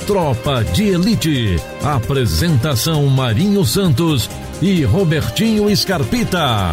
Tropa de Elite. Apresentação Marinho Santos e Robertinho Scarpita.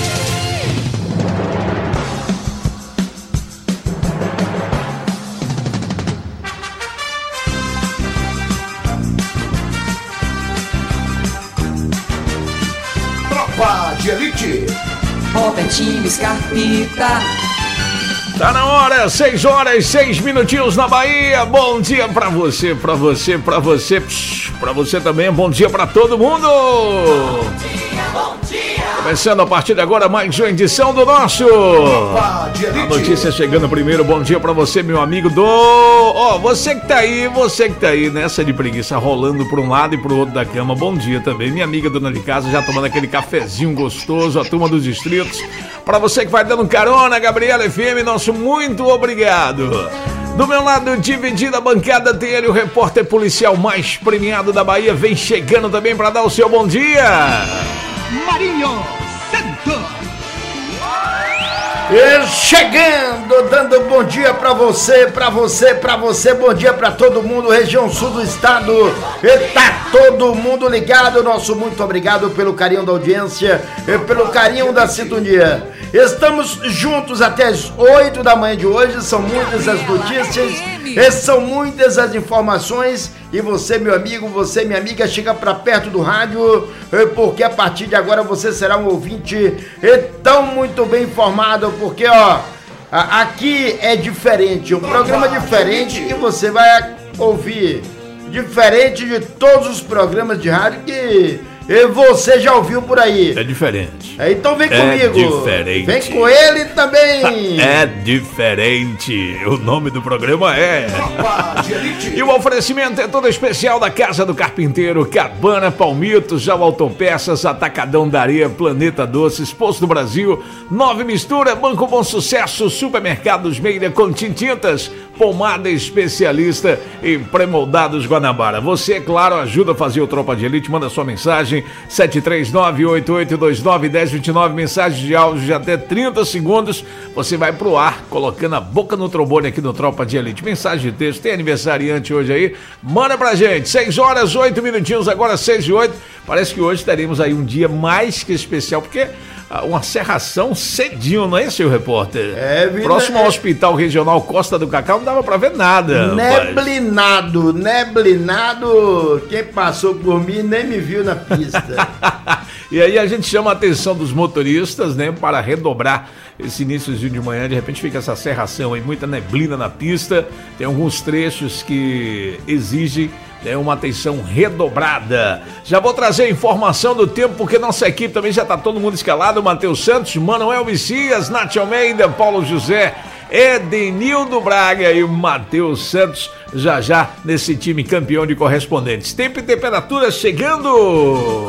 Tropa de Elite. Robertinho Scarpita. Tá na hora, 6 horas, 6 minutinhos na Bahia. Bom dia pra você, pra você, pra você, pra você também. Bom dia pra todo mundo. Bom dia, bom dia. Começando a partir de agora mais uma edição do nosso Tropa de Elite. A notícia chegando primeiro. Bom dia pra você, meu amigo você que tá aí nessa de preguiça, rolando pra um lado e pro outro da cama. Bom dia também, minha amiga dona de casa, já tomando aquele cafezinho gostoso, a turma dos distritos. Pra você que vai dando carona, Gabriela FM, nosso muito obrigado. Do meu lado, dividida a bancada, tem ele, o repórter policial mais premiado da Bahia, vem chegando também pra dar o seu bom dia. Marinho Santos. E chegando, dando bom dia pra você, bom dia pra todo mundo, região sul do estado, e tá todo mundo ligado, nosso muito obrigado pelo carinho da audiência e pelo carinho da sintonia. Estamos juntos até as 8 da manhã de hoje, são muitas as notícias, e são muitas as informações, e você, meu amigo, você, minha amiga, chega pra perto do rádio, porque a partir de agora você será um ouvinte tão muito bem informado, porque, aqui é diferente, um programa diferente que você vai ouvir, diferente de todos os programas de rádio que você já ouviu por aí. É diferente. Então vem comigo. É diferente. Vem com ele também. É diferente. O nome do programa é... E o oferecimento é todo especial da Casa do Carpinteiro, Cabana, Palmitos, Já Autopeças, Atacadão da Areia, Planeta Doces, Posto do Brasil, Nove Mistura, Banco Bom Sucesso, Supermercados Meira, Contintintas, Pomada Especialista e Premoldados Guanabara. Você, é claro, ajuda a fazer o Tropa de Elite, manda sua mensagem, 739-8829-1029, mensagem de áudio de até 30 segundos, você vai pro ar, colocando a boca no trombone aqui no Tropa de Elite, mensagem de texto, tem aniversariante hoje aí, manda pra gente, 6 horas, 8 minutinhos, agora 6 e 8, parece que hoje teremos aí um dia mais que especial, porque uma serração cedinho, não é, seu repórter? Próximo ao Hospital Regional Costa do Cacau, não dava pra ver nada. Neblinado, quem passou por mim nem me viu na pista. E aí a gente chama a atenção dos motoristas, né, para redobrar esse iníciozinho de manhã, de repente fica essa serração aí, muita neblina na pista, tem alguns trechos que exigem uma atenção redobrada. Já vou trazer a informação do tempo, porque nossa equipe também já tá todo mundo escalado, Matheus Santos, Manuel Messias, Nath Almeida, Paulo José, Edenildo Braga e o Matheus Santos, já nesse time campeão de correspondentes. Tempo e temperatura chegando!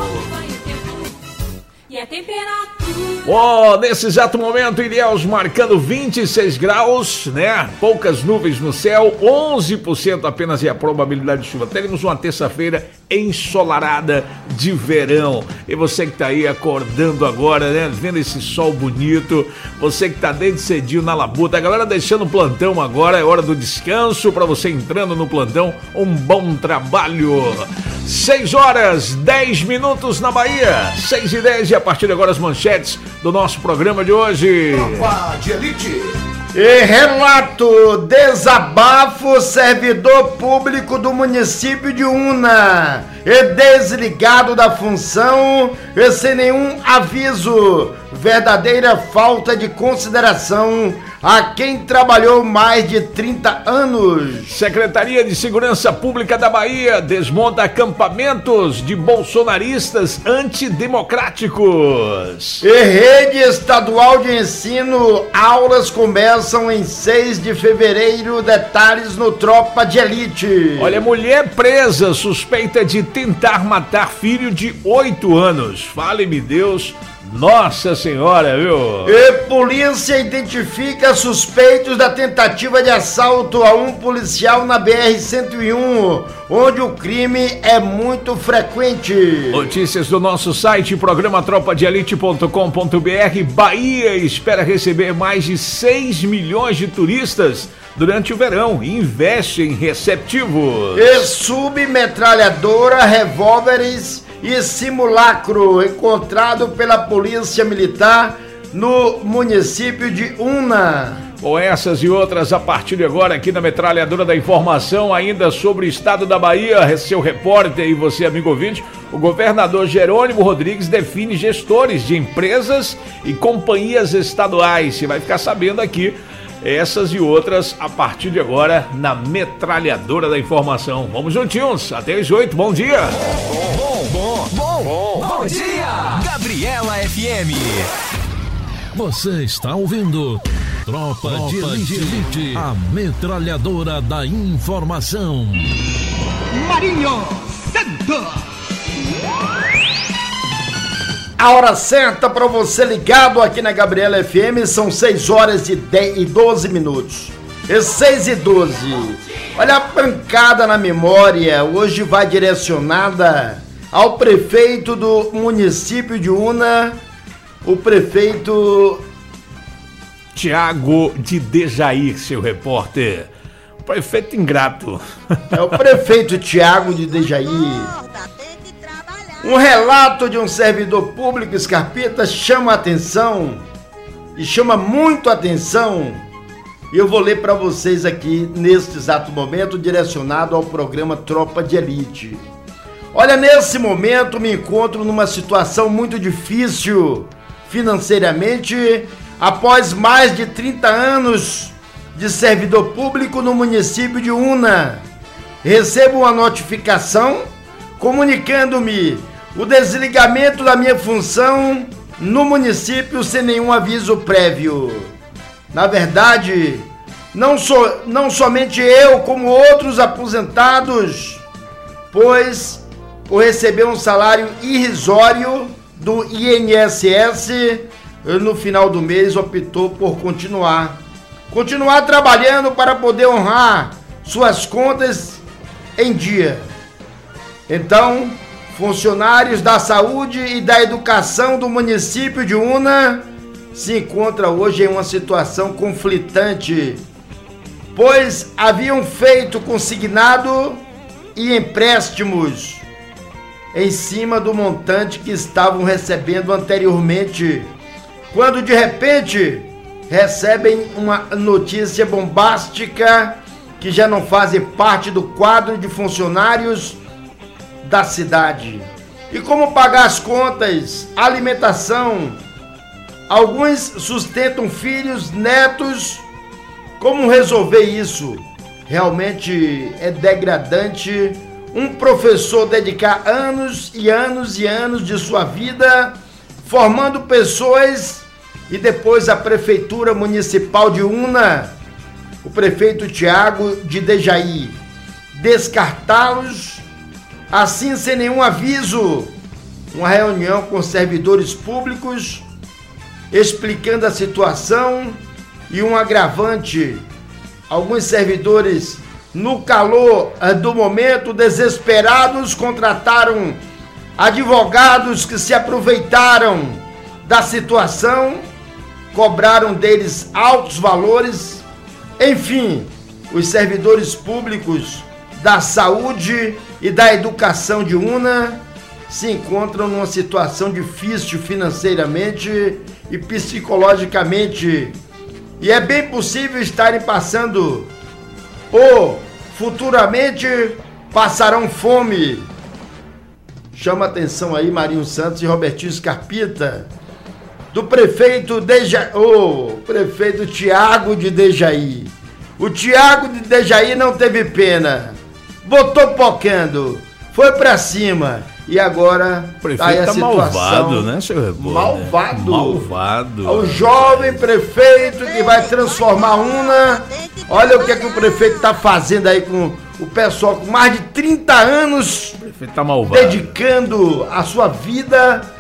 E a temperatura... nesse exato momento, Ilhéus marcando 26 graus, né? Poucas nuvens no céu, 11% apenas é a probabilidade de chuva. Teremos uma terça-feira ensolarada de verão. E você que tá aí acordando agora, né? Vendo esse sol bonito, você que tá desde cedinho na labuta, a galera deixando o plantão agora, é hora do descanso, para você entrando no plantão, um bom trabalho. 6 horas, 10 minutos na Bahia, 6 e 10, e a partir de agora as manchetes do nosso programa de hoje. Tropa de Elite. E relato, desabafo, servidor público do município de Una é desligado da função e sem nenhum aviso. Verdadeira falta de consideração a quem trabalhou mais de 30 anos. Secretaria de Segurança Pública da Bahia desmonta acampamentos de bolsonaristas antidemocráticos. E rede estadual de ensino, aulas começam em 6 de fevereiro, detalhes no Tropa de Elite. Olha, mulher presa suspeita de tentar matar filho de 8 anos. Fale-me Deus Nossa senhora, viu? E polícia identifica suspeitos da tentativa de assalto a um policial na BR-101, onde o crime é muito frequente. Notícias do nosso site, programa tropadeelite.com.br. Bahia espera receber mais de 6 milhões de turistas durante o verão e investe em receptivos. E submetralhadora, revólveres e simulacro encontrado pela Polícia Militar no município de Una. Com essas e outras a partir de agora aqui na Metralhadora da Informação, ainda sobre o estado da Bahia, seu repórter e você, amigo ouvinte, o governador Jerônimo Rodrigues define gestores de empresas e companhias estaduais. Você vai ficar sabendo aqui essas e outras a partir de agora na Metralhadora da Informação. Vamos juntinhos, até as 8, bom dia! Bom dia! Gabriela FM. Você está ouvindo Tropa de Elite, a Metralhadora da Informação. Marinho Santos. A hora certa para você ligado aqui na Gabriela FM são 6 horas e 12 minutos. E 6 e 12. Olha a pancada na memória, hoje vai direcionada ao prefeito do município de Una, o prefeito Tiago de Dejaí, seu repórter. Prefeito ingrato. É o prefeito Tiago de Dejaí. Um relato de um servidor público, Scarpita, chama a atenção, e chama muito a atenção, e eu vou ler para vocês aqui, neste exato momento, direcionado ao programa Tropa de Elite. Olha, nesse momento me encontro numa situação muito difícil financeiramente, após mais de 30 anos de servidor público no município de Una. Recebo uma notificação comunicando-me o desligamento da minha função no município sem nenhum aviso prévio. Na verdade, não somente eu, como outros aposentados, pois por receber um salário irrisório do INSS, no final do mês optou por continuar trabalhando para poder honrar suas contas em dia. Então, funcionários da saúde e da educação do município de Una se encontram hoje em uma situação conflitante, pois haviam feito consignado e empréstimos em cima do montante que estavam recebendo anteriormente, quando de repente recebem uma notícia bombástica que já não fazem parte do quadro de funcionários da cidade. E como pagar as contas, alimentação? Alguns sustentam filhos, netos. Como resolver isso? Realmente é degradante um professor dedicar anos e anos e anos de sua vida formando pessoas e depois a Prefeitura Municipal de Una, o prefeito Tiago de Dejaí, descartá-los assim sem nenhum aviso. Uma reunião com servidores públicos explicando a situação e um agravante. Alguns servidores, no calor do momento, desesperados, contrataram advogados que se aproveitaram da situação, cobraram deles altos valores. Enfim, os servidores públicos da saúde e da educação de Una se encontram numa situação difícil financeiramente e psicologicamente, e é bem possível estarem passando ou futuramente passarão fome. Chama atenção aí Marinho Santos e Robertinho Scarpita, do prefeito prefeito Tiago de Dejaí. O Tiago de Dejaí não teve pena, botou pocando, foi pra cima. E agora o prefeito tá malvado, né, seu repórter? Malvado. O jovem prefeito que vai transformar Una. Olha o que o prefeito tá fazendo aí com o pessoal com mais de 30 anos. O prefeito tá malvado, dedicando a sua vida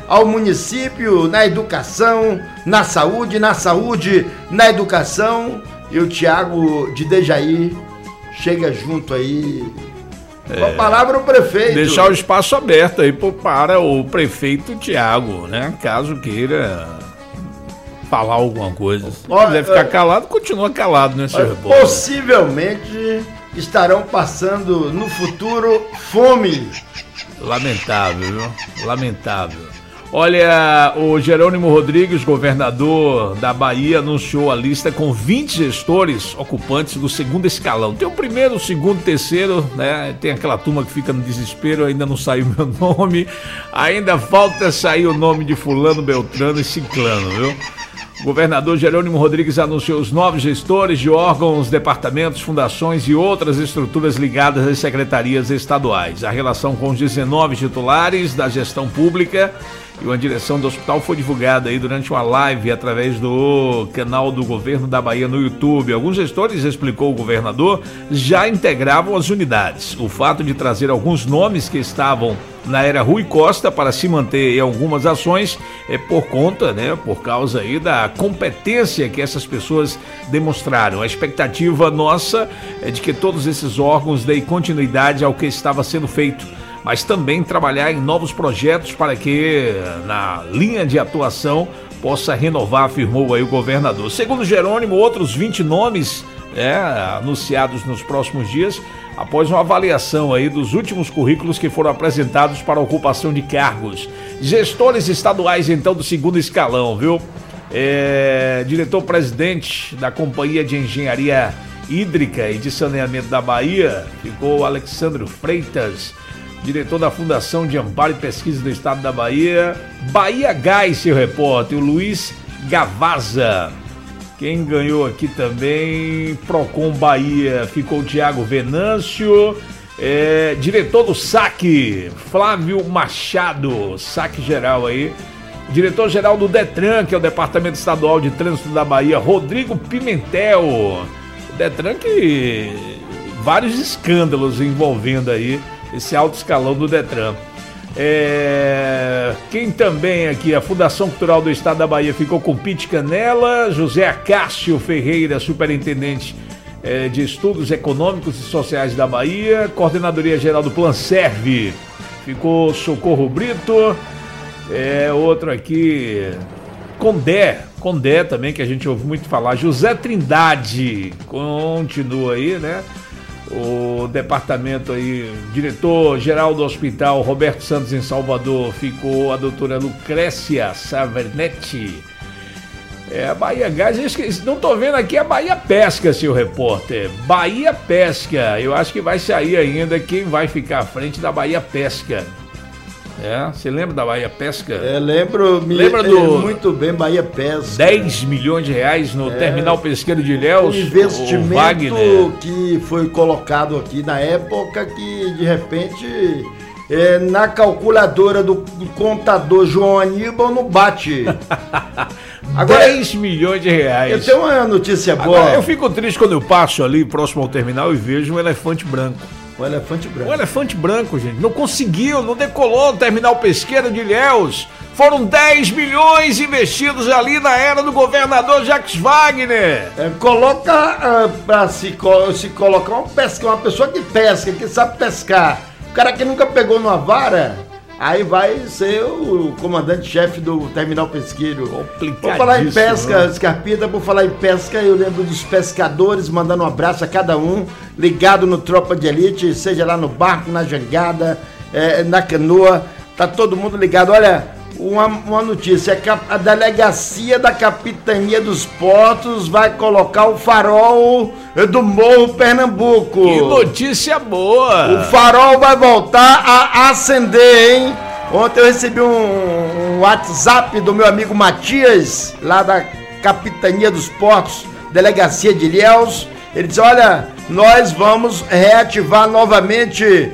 ao município na educação, na saúde, na educação. E o Tiago de Dejaí chega junto aí. Com a palavra o prefeito. Deixar o espaço aberto aí para o prefeito Tiago, né? Caso queira falar alguma coisa. Se quiser ficar calado, continua calado, né, senhor repórter? Possivelmente estarão passando no futuro fome. Lamentável, viu? Lamentável. Olha, o Jerônimo Rodrigues, governador da Bahia, anunciou a lista com 20 gestores ocupantes do segundo escalão. Tem o primeiro, o segundo, o terceiro, né? Tem aquela turma que fica no desespero, ainda não saiu meu nome. Ainda falta sair o nome de fulano, beltrano e ciclano, viu? O governador Jerônimo Rodrigues anunciou os novos gestores de órgãos, departamentos, fundações e outras estruturas ligadas às secretarias estaduais. A relação com os 19 titulares da gestão pública e uma direção do hospital foi divulgada aí durante uma live através do canal do Governo da Bahia no YouTube. Alguns gestores, explicou o governador, já integravam as unidades. O fato de trazer alguns nomes que estavam na era Rui Costa para se manter em algumas ações é por conta, né, por causa aí da competência que essas pessoas demonstraram. A expectativa nossa é de que todos esses órgãos deem continuidade ao que estava sendo feito, mas também trabalhar em novos projetos para que na linha de atuação possa renovar, afirmou aí o governador. Segundo Jerônimo, outros 20 nomes anunciados nos próximos dias, após uma avaliação aí dos últimos currículos que foram apresentados para a ocupação de cargos. Gestores estaduais, então, do segundo escalão, viu? Diretor-presidente da Companhia de Engenharia Hídrica e de Saneamento da Bahia, ficou Alexandre Freitas. Diretor da Fundação de Amparo e Pesquisa do Estado da Bahia, Bahia Gás, seu repórter, o Luiz Gavaza. Quem ganhou aqui também, Procon Bahia, ficou o Tiago Venâncio. Diretor do SAC, Flávio Machado, SAC geral aí. Diretor-geral do DETRAN, que é o Departamento Estadual de Trânsito da Bahia, Rodrigo Pimentel. O DETRAN que vários escândalos envolvendo aí esse alto escalão do DETRAN. Quem também aqui, a Fundação Cultural do Estado da Bahia ficou com Pete Canela, José Acácio Ferreira, superintendente de Estudos Econômicos e Sociais da Bahia, Coordenadoria Geral do Plan Serve, ficou Socorro Brito, outro aqui, Condé também, que a gente ouve muito falar, José Trindade, continua aí, né? O departamento aí, diretor-geral do hospital Roberto Santos em Salvador, ficou a doutora Lucrécia Savernetti. A Bahia Gás, não estou vendo aqui a Bahia Pesca, seu repórter. Bahia Pesca, eu acho que vai sair ainda quem vai ficar à frente da Bahia Pesca. Você lembra da Bahia Pesca? Lembro muito bem, Bahia Pesca. 10 milhões de reais no terminal pesqueiro de Ilhéus. Um investimento que foi colocado aqui na época que, de repente, na calculadora do contador João Aníbal não bate. Agora, 10 milhões de reais. Eu tenho uma notícia boa. Agora, eu fico triste quando eu passo ali próximo ao terminal e vejo um elefante branco. O elefante branco. O elefante branco, gente. Não conseguiu, não decolou o terminal pesqueiro de Ilhéus. Foram 10 milhões investidos ali na era do governador Jacques Wagner. Coloca pra se colocar uma pessoa que pesca, que sabe pescar. O cara que nunca pegou numa vara, aí vai ser o comandante-chefe do terminal pesqueiro. Complicadíssimo. Por falar em pesca, Scarpita, por falar em pesca, eu lembro dos pescadores, mandando um abraço a cada um, ligado no Tropa de Elite, seja lá no barco, na jangada, na canoa, tá todo mundo ligado. Olha, uma notícia, a delegacia da Capitania dos Portos vai colocar o farol do Morro Pernambuco. Que notícia boa! O farol vai voltar a acender, hein? Ontem eu recebi um WhatsApp do meu amigo Matias, lá da Capitania dos Portos, Delegacia de Ilhéus. Ele disse, olha, nós vamos reativar novamente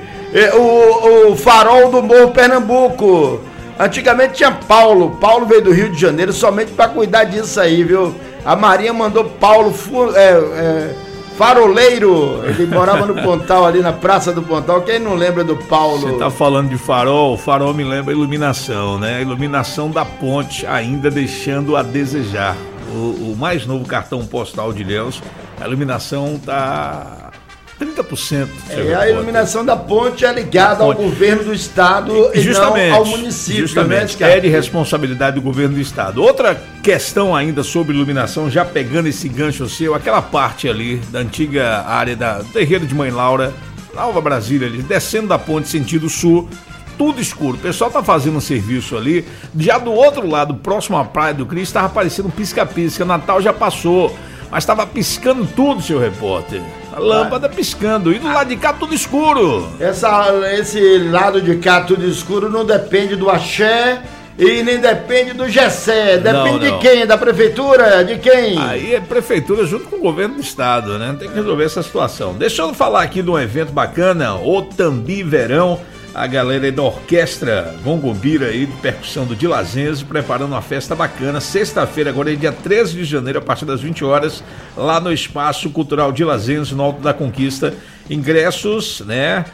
o farol do Morro Pernambuco. Antigamente tinha Paulo veio do Rio de Janeiro somente para cuidar disso aí, viu? A Marinha mandou Paulo faroleiro. Ele morava no Pontal, ali na Praça do Pontal. Quem não lembra do Paulo? Você tá falando de farol, o farol me lembra a iluminação, né? A iluminação da ponte ainda deixando a desejar. O mais novo cartão postal de Ilhéus, a iluminação tá 30%. A iluminação da ponte é ligada ao governo do estado e não ao município. Justamente, né, é de responsabilidade do governo do estado. Outra questão ainda sobre iluminação, já pegando esse gancho seu, aquela parte ali da antiga área do terreiro de Mãe Laura, Nova Brasília, ali, descendo da ponte sentido sul, tudo escuro. O pessoal tá fazendo um serviço ali. Já do outro lado, próximo à Praia do Cristo, estava aparecendo um pisca-pisca. Natal já passou, mas estava piscando tudo, seu repórter. A lâmpada piscando. E do lado de cá, tudo escuro. Esse lado de cá, tudo escuro, não depende do axé e nem depende do Gessé. Depende de quem? Da prefeitura? De quem? Aí é prefeitura junto com o governo do estado, né? Tem que resolver essa situação. Deixa eu falar aqui de um evento bacana, o Tambi Verão. A galera aí da orquestra Gongombira aí, de percussão do Dilazense, preparando uma festa bacana. Sexta-feira, agora é dia 13 de janeiro, a partir das 20 horas, lá no Espaço Cultural Dilazense, no Alto da Conquista. Ingressos, né?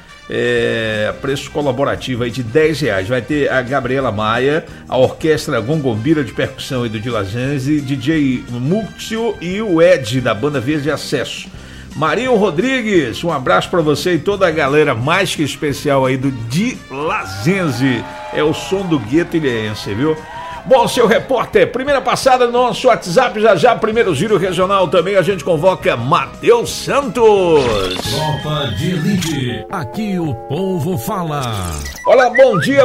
Preço colaborativo aí de R$10. Vai ter a Gabriela Maia, a orquestra Gongombira de percussão aí do Dilazense, DJ Múcio e o Ed da Banda Verde Acesso. Marinho Rodrigues, um abraço pra você e toda a galera mais que especial aí do Dilazense. É o som do gueto ilhéense, viu? Bom, seu repórter, primeira passada no nosso WhatsApp, já primeiro giro regional também, a gente convoca Matheus Santos. Tropa de Elite, aqui o povo fala. Olá, bom dia,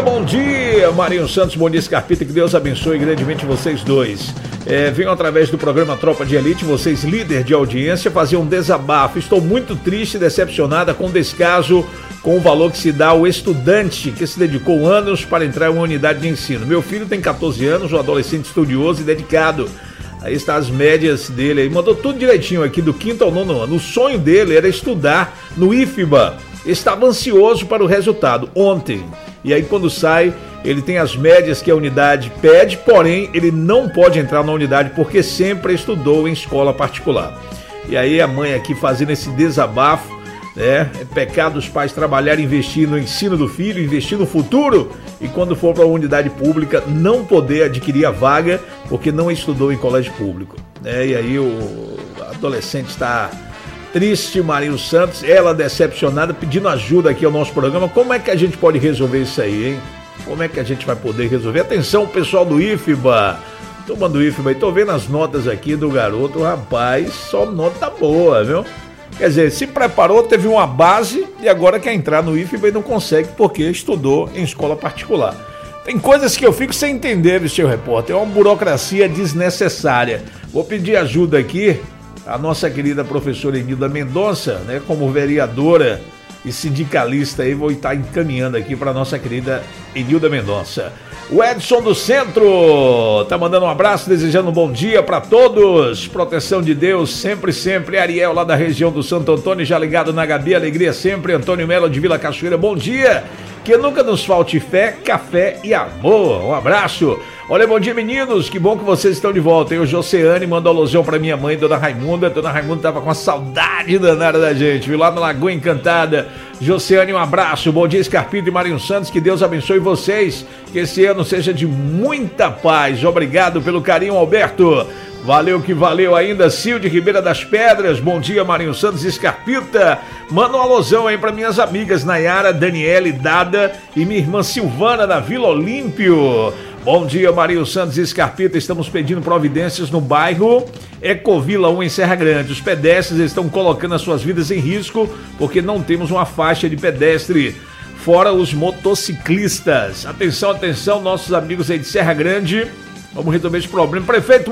Marinho Santos, bom dia, Scarpita, que Deus abençoe grandemente vocês dois. Venho através do programa Tropa de Elite, vocês líder de audiência, fazer um desabafo. Estou muito triste e decepcionada com o descaso com o valor que se dá ao estudante que se dedicou anos para entrar em uma unidade de ensino. Meu filho tem 14 anos, um adolescente estudioso e dedicado. Aí está as médias dele, aí mandou tudo direitinho aqui, do 5º ao 9º ano. O sonho dele era estudar no IFBA. Estava ansioso para o resultado ontem. E aí quando sai, ele tem as médias que a unidade pede, porém ele não pode entrar na unidade porque sempre estudou em escola particular. E aí a mãe aqui fazendo esse desabafo, né? É pecado os pais trabalharem, investir no ensino do filho, investir no futuro, e quando for para a unidade pública não poder adquirir a vaga porque não estudou em colégio público. E aí o adolescente está triste, Marinho Santos, ela decepcionada, pedindo ajuda aqui ao nosso programa. Como é que a gente pode resolver isso aí, hein? Como é que a gente vai poder resolver? Atenção, pessoal do IFBA, turma do IFBA, tô vendo as notas aqui do garoto, rapaz, só nota boa, viu? Quer dizer, se preparou, teve uma base e agora quer entrar no IFBA e não consegue porque estudou em escola particular. Tem coisas que eu fico sem entender, viu, seu repórter? É uma burocracia desnecessária. Vou pedir ajuda aqui à nossa querida professora Enilda Mendonça, né, como vereadora e sindicalista aí, vou estar encaminhando aqui para nossa querida Enilda Mendonça. O Edson do Centro tá mandando um abraço, desejando um bom dia para todos. Proteção de Deus, sempre, sempre. Ariel, lá da região do Santo Antônio, já ligado na Gabi, alegria sempre. Antônio Melo de Vila Cachoeira, bom dia. Que nunca nos falte fé, café e amor. Um abraço. Olha, bom dia, meninos, que bom que vocês estão de volta. Eu, Joseane, mando alusão pra minha mãe, Dona Raimunda. Dona Raimunda tava com uma saudade danada da gente, viu, lá na Lagoa Encantada. Joseane, um abraço. Bom dia, Scarpito e Marinho Santos, que Deus abençoe vocês, que esse ano seja de muita paz. Obrigado pelo carinho, Alberto. Valeu que valeu ainda, Sil de Ribeira das Pedras. Bom dia, Marinho Santos e Scarpita. Manda um alusão aí para minhas amigas Nayara, Daniele, Dada e minha irmã Silvana da Vila Olímpio. Bom dia, Marinho Santos e Scarpita. Estamos pedindo providências no bairro Ecovila 1 em Serra Grande. Os pedestres estão colocando as suas vidas em risco porque não temos uma faixa de pedestre. Fora os motociclistas. Atenção, atenção, nossos amigos aí de Serra Grande. Vamos resolver esse problema. Prefeito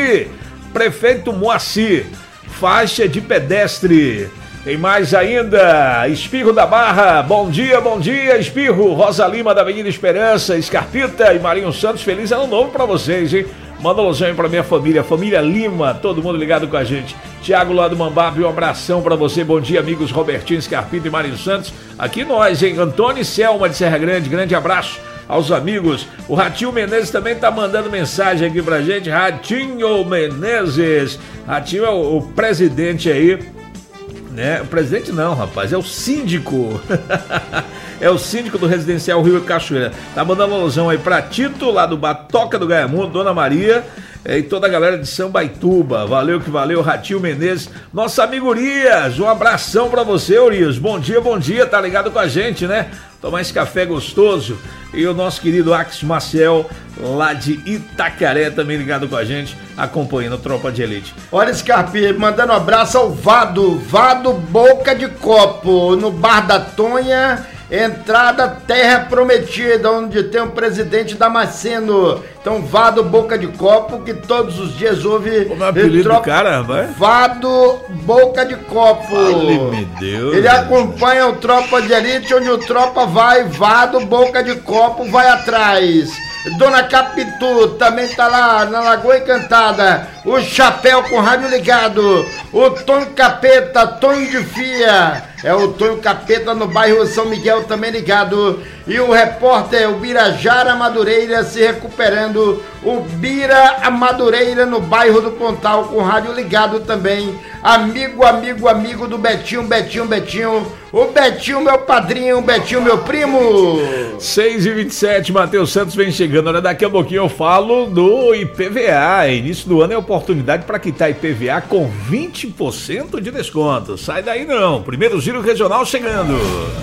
Moacir, faixa de pedestre. Tem mais ainda, Espirro da Barra, bom dia, Espirro. Rosa Lima da Avenida Esperança, Scarpita e Marinho Santos, feliz ano novo pra vocês, hein? Manda um alusão aí pra minha família Lima, todo mundo ligado com a gente. Tiago lá do Mambabe, um abração pra você, bom dia, amigos Robertinho, Scarpita e Marinho Santos. Aqui nós, hein? Antônio e Selma de Serra Grande, grande abraço. aos amigos. O Ratinho Menezes também tá mandando mensagem aqui pra gente. Ratinho Menezes. Ratinho é o presidente aí, né? O presidente não, rapaz, é o síndico. É o síndico do Residencial Rio Cachoeira. Tá mandando alusão aí pra Tito, lá do Batoca do Gaiamundo, Dona Maria, e toda a galera de São Baituba. Valeu que valeu, Ratinho Menezes. Nosso amigo Urias, um abração pra você, Urias. Bom dia, tá ligado com a gente, né? Tomar esse café gostoso. E o nosso querido Ax Maciel, lá de Itacaré, também ligado com a gente, acompanhando a Tropa de Elite. Olha, Scarpi, mandando um abraço ao Vado Boca de Copo, no Bar da Tonha, entrada Terra Prometida, onde tem o presidente Damasceno. Então, Vado Boca de Copo, que todos os dias ouve... Como é o apelido do cara, rapaz? Vado Boca de Copo. Meu Deus. Ele acompanha o Tropa de Elite, onde o Tropa vai, Vado Boca de Copo vai atrás. Dona Capitu também tá lá na Lagoa Encantada. O Chapéu com rádio ligado. O Tonho Capeta, Tonho de Fia. É o Tonho Capeta no bairro São Miguel também ligado. E o repórter, o Birajara Madureira se recuperando. O Bira Madureira no bairro do Pontal com rádio ligado também. Amigo do Betinho. O Betinho, meu padrinho, o Betinho, meu primo. 6h27, Matheus Santos vem chegando. Olha, daqui a pouquinho eu falo do IPVA. Início do ano é oportunidade para quitar IPVA com 20% de desconto. Sai daí não. Primeiro giro regional chegando.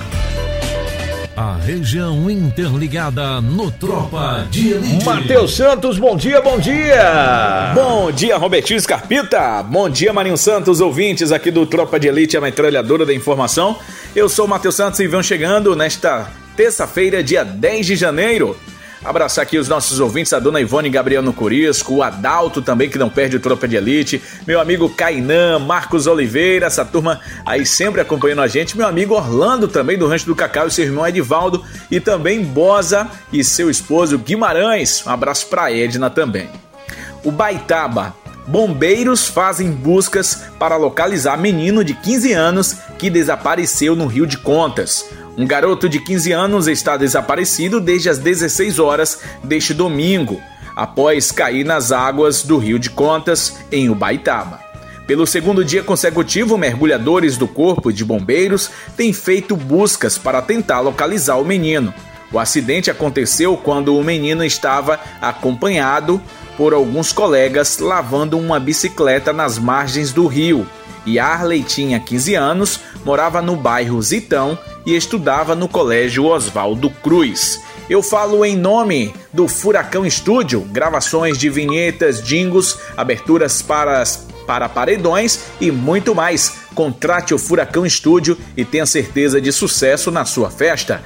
A região interligada no Tropa de Elite. Matheus Santos, bom dia. Bom dia, Robertinho Scarpita. Bom dia, Marinho Santos, ouvintes aqui do Tropa de Elite, a metralhadora da informação. Eu sou o Matheus Santos e venho chegando nesta terça-feira, dia 10 de janeiro. Abraçar aqui os nossos ouvintes, a dona Ivone Gabriel no Curisco, o Adalto também, que não perde o Tropa de Elite, meu amigo Kainan, Marcos Oliveira, essa turma aí sempre acompanhando a gente, meu amigo Orlando também do Rancho do Cacau e seu irmão Edivaldo, e também Boza e seu esposo Guimarães. Um abraço pra Edna também. O Baitaba. Bombeiros fazem buscas para localizar menino de 15 anos que desapareceu no Rio de Contas. Um garoto de 15 anos está desaparecido desde as 16 horas deste domingo, após cair nas águas do Rio de Contas, em Ubaitaba. Pelo segundo dia consecutivo, mergulhadores do Corpo de Bombeiros têm feito buscas para tentar localizar o menino. O acidente aconteceu quando o menino estava acompanhado por alguns colegas lavando uma bicicleta nas margens do rio. Yarley tinha 15 anos, morava no bairro Zitão e estudava no colégio Oswaldo Cruz. Eu falo em nome do Furacão Estúdio, gravações de vinhetas, jingles, aberturas para paredões e muito mais. Contrate o Furacão Estúdio e tenha certeza de sucesso na sua festa.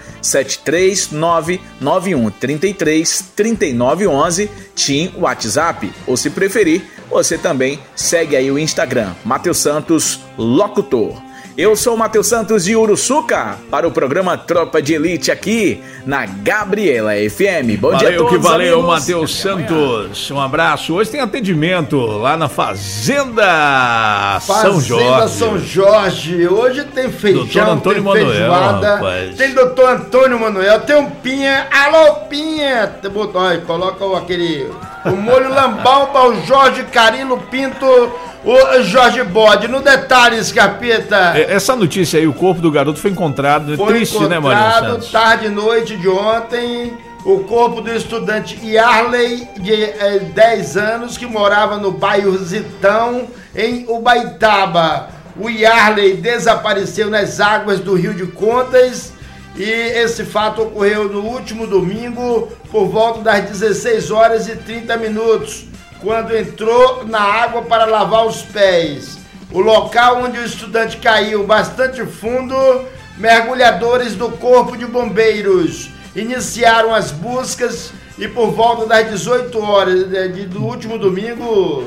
73991333911, TIM WhatsApp, ou se preferir, você também segue aí o Instagram, Matheus Santos Locutor. Eu sou o Matheus Santos de Uruçuca, para o programa Tropa de Elite aqui na Gabriela FM. Bom dia a todos, valeu, amigos. Matheus Santos. Um abraço. Hoje tem atendimento lá na Fazenda São Jorge. São Jorge. Hoje tem feijão, tem feijoada, tem doutor Antônio Manuel, tem um Pinha. Alô, Pinha! Coloca o molho lambão para o Jorge Carilo Pinto, o Jorge Bode. No detalhe, Scarpeta. Essa notícia aí, o corpo do garoto foi encontrado. Triste, né, Marinho Santos? Tarde e noite de ontem, o corpo do estudante Yarley, de 10 anos, que morava no bairro Zitão, em Ubaitaba. O Yarley desapareceu nas águas do Rio de Contas e esse fato ocorreu no último domingo, por volta das 16 horas e 30 minutos, quando entrou na água para lavar os pés. O local onde o estudante caiu bastante fundo, mergulhadores do Corpo de Bombeiros iniciaram as buscas e por volta das 18 horas do último domingo,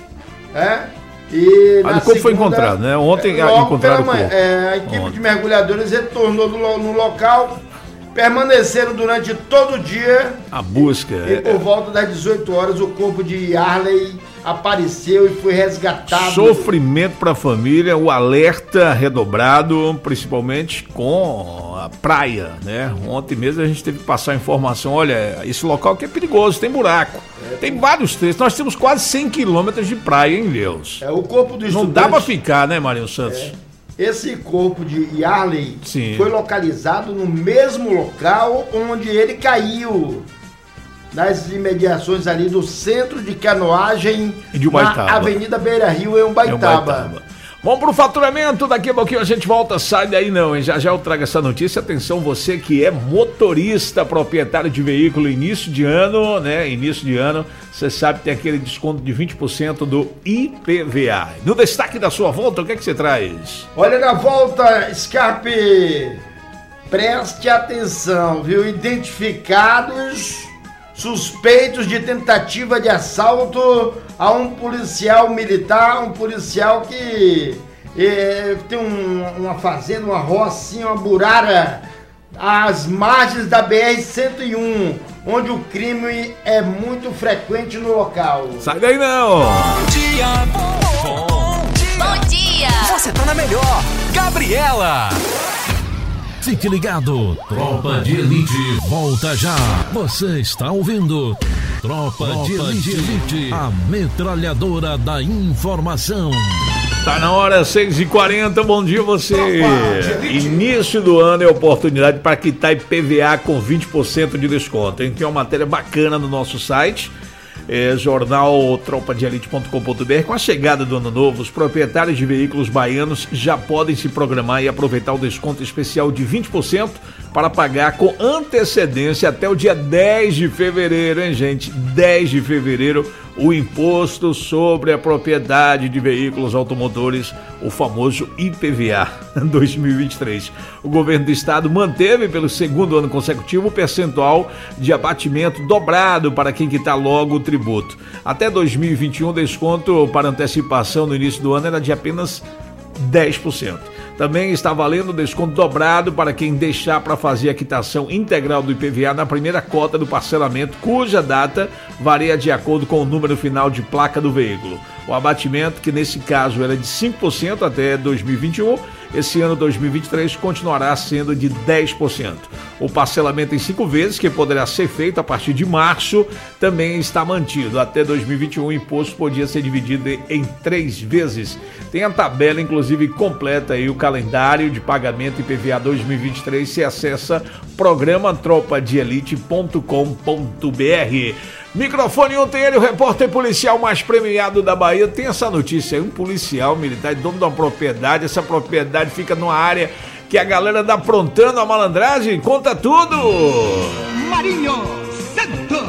o corpo foi encontrado, né? Ontem encontraram o corpo. A equipe de mergulhadores retornou no local, permaneceram durante todo o dia a busca. E por volta das 18 horas o corpo de Yarley apareceu e foi resgatado. Sofrimento para a família, o alerta redobrado, principalmente com a praia, né? Ontem mesmo a gente teve que passar a informação, olha, esse local aqui é perigoso, tem buraco, tem vários trechos, nós temos quase 100 quilômetros de praia em Ilhéus. O corpo do estudante... Não dá para ficar, né, Marinho Santos? Esse corpo de Yarley Sim. foi localizado no mesmo local onde ele caiu, nas imediações ali do centro de canoagem de Ubaitaba, na Avenida Beira Rio, em Ubaitaba. Vamos pro faturamento, daqui a pouquinho a gente volta, sai daí não, hein? Já já eu trago essa notícia, atenção você que é motorista, proprietário de veículo, início de ano, né? Início de ano, você sabe que tem aquele desconto de 20% do IPVA. No destaque da sua volta, o que é que você traz? Olha, na volta, Scarpe, preste atenção, viu? Identificados suspeitos de tentativa de assalto a um policial militar, um policial que tem uma fazenda, uma rocinha, uma burara às margens da BR-101, onde o crime é muito frequente no local. Sai daí não! Bom dia, bom dia! Você tá na melhor, Gabriela! Fique ligado, Tropa de Elite volta já. Você está ouvindo Tropa de Elite, a metralhadora da informação. Tá na hora, 6h40, bom dia você. Início do ano é oportunidade para quitar IPVA com 20% de desconto. Tem uma matéria bacana no nosso site. Jornal tropadeelite.com.br. Com a chegada do ano novo, os proprietários de veículos baianos já podem se programar e aproveitar o desconto especial de 20% para pagar com antecedência até o dia 10 de fevereiro, hein, gente? 10 de fevereiro, o imposto sobre a propriedade de veículos automotores, o famoso IPVA 2023. O governo do estado manteve pelo segundo ano consecutivo o percentual de abatimento dobrado para quem quitar logo o tributo. Até 2021, o desconto para antecipação no início do ano era de apenas 10%. Também está valendo desconto dobrado para quem deixar para fazer a quitação integral do IPVA na primeira cota do parcelamento, cuja data varia de acordo com o número final de placa do veículo. O abatimento, que nesse caso era de 5% até 2021, esse ano 2023 continuará sendo de 10%. O parcelamento em 5 vezes, que poderá ser feito a partir de março, também está mantido. Até 2021 o imposto podia ser dividido em 3 vezes. Tem a tabela, inclusive, completa aí, o calendário de pagamento IPVA 2023. Se acessa programa tropadeelite.com.br. Microfone ontem, ele, o repórter policial mais premiado da Bahia. Tem essa notícia aí, um policial militar, dono de uma propriedade. Essa propriedade fica numa área que a galera anda aprontando a malandragem. Conta tudo! Marinho Santos.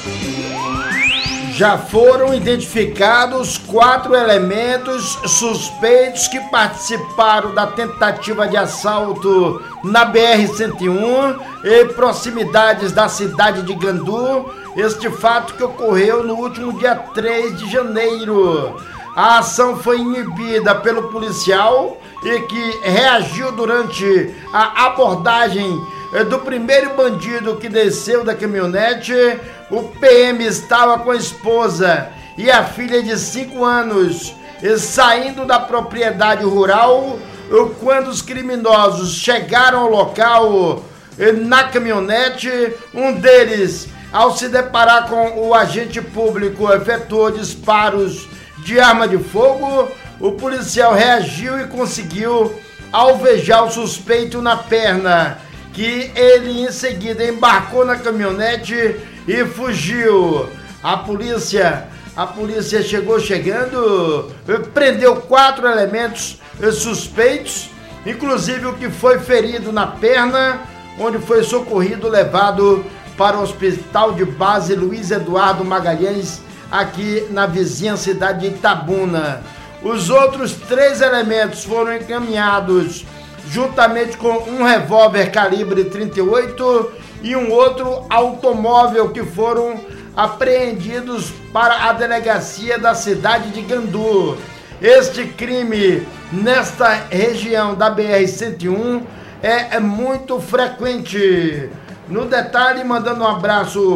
Já foram identificados 4 elementos suspeitos que participaram da tentativa de assalto na BR-101 em proximidades da cidade de Gandu. Este fato que ocorreu no último dia 3 de janeiro. A ação foi inibida pelo policial e que reagiu durante a abordagem do primeiro bandido que desceu da caminhonete. O PM estava com a esposa e a filha de 5 anos saindo da propriedade rural quando os criminosos chegaram ao local na caminhonete. Um deles, ao se deparar com o agente público, efetuou disparos de arma de fogo. O policial reagiu e conseguiu alvejar o suspeito na perna, que ele em seguida embarcou na caminhonete e fugiu. A polícia chegando, prendeu 4 elementos suspeitos, inclusive o que foi ferido na perna, onde foi socorrido, levado para o hospital de base Luiz Eduardo Magalhães, aqui na vizinha cidade de Itabuna. Os outros 3 elementos foram encaminhados juntamente com um revólver calibre 38 e um outro automóvel, que foram apreendidos para a delegacia da cidade de Gandu. Este crime nesta região da BR-101 é muito frequente. No detalhe, mandando um abraço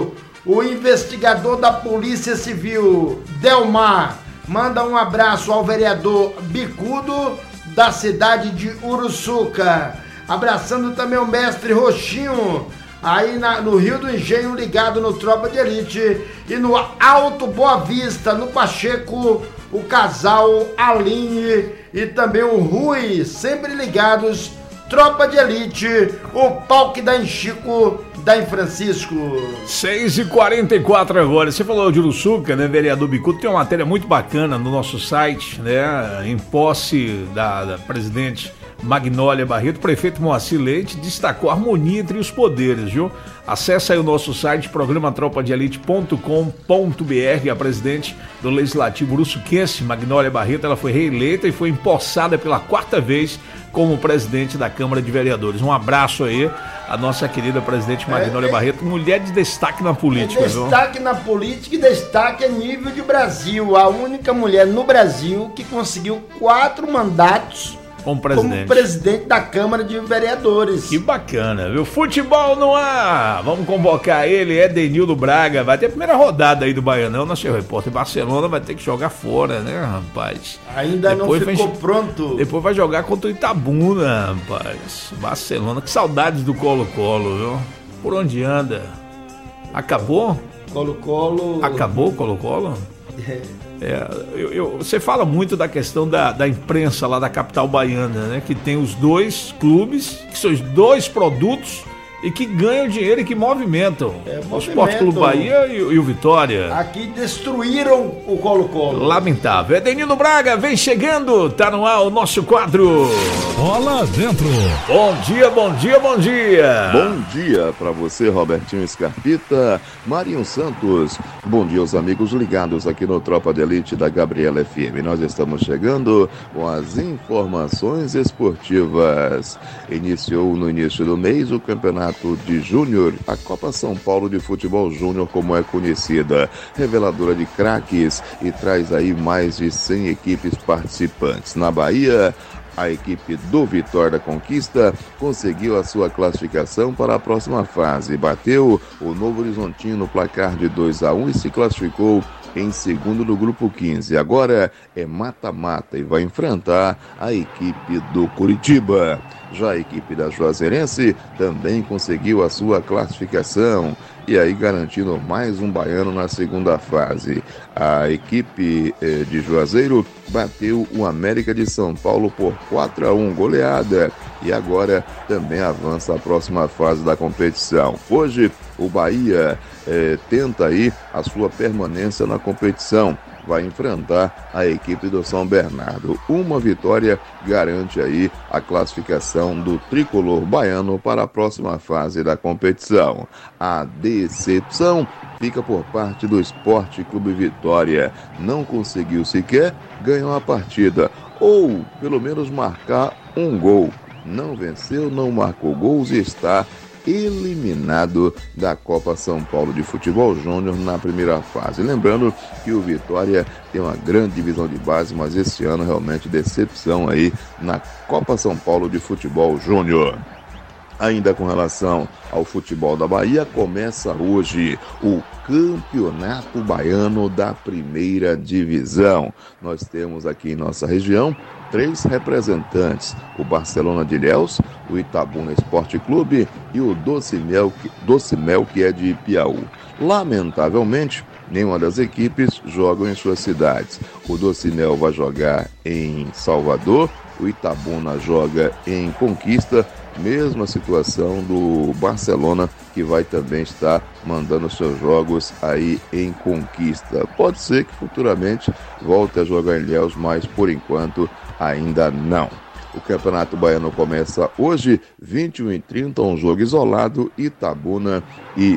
O investigador da Polícia Civil, Delmar, manda um abraço ao vereador Bicudo, da cidade de Uruçuca. Abraçando também o mestre Roxinho, aí no Rio do Engenho, ligado no Tropa de Elite. E no Alto Boa Vista, no Pacheco, o casal Aline e também o Rui, sempre ligados. Tropa de Elite, o pau que dá em Chico, dá em Francisco. 6h44 agora. Você falou de Uruçuca, né, vereador Bicudo? Tem uma matéria muito bacana no nosso site, né? Em posse da presidente Magnólia Barreto, o prefeito Moacir Leite destacou a harmonia entre os poderes, viu? Acesse aí o nosso site, programatropadeelite.com.br. A presidente do Legislativo uruçuquense, Magnólia Barreto, ela foi reeleita e foi empossada pela 4ª vez como presidente da Câmara de Vereadores. Um abraço aí à nossa querida presidente Magnólia Barreto, mulher de destaque na política. Destaque na política e destaque a nível de Brasil. A única mulher no Brasil que conseguiu 4 mandatos como presidente da Câmara de Vereadores. Que bacana, viu? Futebol no ar! Vamos convocar ele, Edenildo Braga. Vai ter a primeira rodada aí do Baianão, nosso repórter. Barcelona vai ter que jogar fora, né, rapaz? Ainda depois não ficou pronto. Depois vai jogar contra o Itabuna, rapaz. Barcelona, que saudades do Colo-Colo, viu? Por onde anda? Acabou? Colo-Colo... Acabou o Colo-Colo? Você fala muito da questão da imprensa lá da capital baiana, né? Que tem os 2 clubes, que são os 2 produtos e que ganham dinheiro e que movimentam. O Sport Clube Bahia e o Vitória. Aqui destruíram o Colo-Colo. Lamentável. Edenildo Braga vem chegando, tá no ar o nosso quadro. Bola dentro. Bom dia, bom dia, bom dia. Bom dia pra você, Robertinho Scarpita, Marinho Santos. Bom dia aos amigos ligados aqui no Tropa de Elite da Gabriela FM. Nós estamos chegando com as informações esportivas. Iniciou no início do mês o campeonato de Júnior, a Copa São Paulo de Futebol Júnior, como é conhecida, reveladora de craques, e traz aí mais de 100 equipes participantes. Na Bahia, a equipe do Vitória da Conquista conseguiu a sua classificação para a próxima fase. Bateu o Novo Horizontino no placar de 2-1 e se classificou em segundo do grupo 15. Agora é mata-mata e vai enfrentar a equipe do Curitiba. Já a equipe da Juazeirense também conseguiu a sua classificação e aí garantindo mais um baiano na segunda fase. A equipe de Juazeiro bateu o América de São Paulo por 4-1, goleada, e agora também avança a próxima fase da competição. Hoje o Bahia tenta aí a sua permanência na competição. Vai enfrentar a equipe do São Bernardo. Uma vitória garante aí a classificação do tricolor baiano para a próxima fase da competição. A decepção fica por parte do Esporte Clube Vitória. Não conseguiu sequer ganhar a partida, ou pelo menos marcar um gol. Não venceu, não marcou gols e está eliminado da Copa São Paulo de Futebol Júnior na primeira fase. Lembrando que o Vitória tem uma grande divisão de base, mas esse ano realmente decepção aí na Copa São Paulo de Futebol Júnior. Ainda com relação ao futebol da Bahia, começa hoje o Campeonato Baiano da Primeira Divisão. Nós temos aqui em nossa região 3 representantes: o Barcelona de Ilhéus, o Itabuna Esporte Clube e o Doce Mel, que é de Piauí. Lamentavelmente, nenhuma das equipes jogam em suas cidades. O Doce Mel vai jogar em Salvador, o Itabuna joga em Conquista. Mesma situação do Barcelona, que vai também estar mandando seus jogos aí em Conquista. Pode ser que futuramente volte a jogar em Ilhéus, mas por enquanto ainda não. O Campeonato Baiano começa hoje, 21h30, um jogo isolado, Itabuna e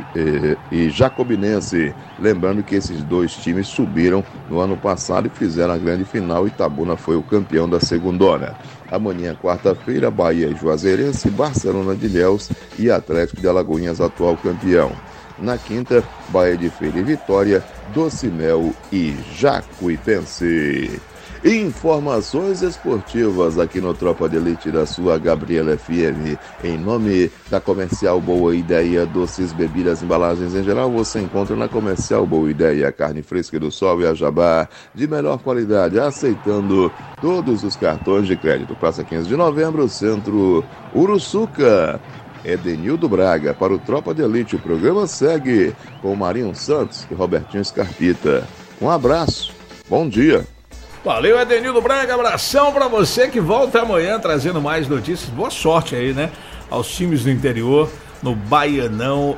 Jacobinense. Lembrando que esses 2 times subiram no ano passado e fizeram a grande final. Itabuna foi o campeão da segundona. Amanhã, quarta-feira, Bahia e Juazeirense, Barcelona de Ilhéus e Atlético de Alagoinhas, atual campeão. Na quinta, Bahia de Feira e Vitória, Doce Mel e Jacuipense. informações esportivas aqui no Tropa de Elite da sua Gabriela FM. Em nome da Comercial Boa Ideia, doces, bebidas, embalagens em geral, você encontra na Comercial Boa Ideia, carne fresca do sol e a jabá de melhor qualidade, aceitando todos os cartões de crédito. Praça 15 de Novembro, Centro Uruçuca. Edenildo Braga para o Tropa de Elite. O programa segue com Marinho Santos e Robertinho Scarpita. Um abraço, bom dia. Valeu, Edenildo Braga, abração pra você que volta amanhã trazendo mais notícias. Boa sorte aí, né, aos times do interior no Baianão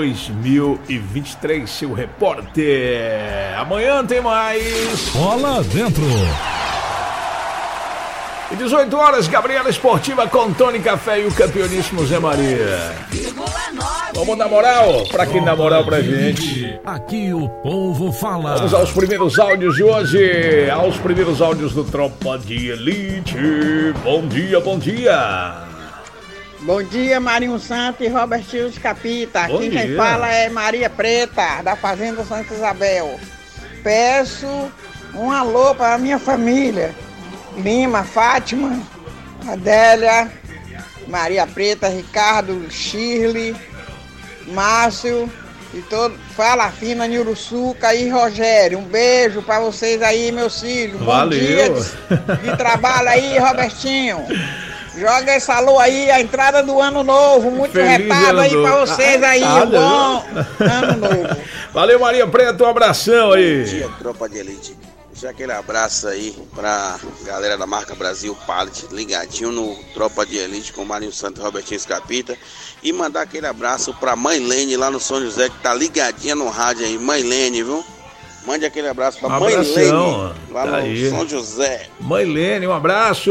2023, seu repórter. Amanhã tem mais Bola Dentro. E 18 horas, Gabriela Esportiva com Tony Café e o campeoníssimo Zé Maria. Vamos dar moral pra quem dá moral pra gente. Aqui o povo fala. Vamos aos primeiros áudios de hoje. Aos primeiros áudios do Tropa de Elite. Bom dia, bom dia. Bom dia, Marinho Santos e Robertinho Capita. Aqui quem fala é Maria Preta, da Fazenda Santa Isabel. Peço um alô para a minha família. Lima, Fátima, Adélia, Maria Preta, Ricardo, Shirley, Márcio e todo, Fala Fina, Niuruçuca e Rogério. Um beijo pra vocês aí, meus filhos. Valeu. Bom dia de trabalho aí, Robertinho. Joga esse alô aí, a entrada do ano novo. Muito retado aí pra vocês aí. Bom ano novo. Valeu, Maria Preta, um abração aí. Bom dia, Tropa de Elite. Deixa aquele abraço aí pra galera da marca Brasil Pallet, ligadinho no Tropa de Elite com Marinho Santos e Robertinho Scarpita. E mandar aquele abraço pra Mãe Lene lá no São José, que tá ligadinha no rádio aí. Mãe Lene, viu? Mande aquele abraço pra Mãe Lene lá no São José. Mãe Lene, um abraço.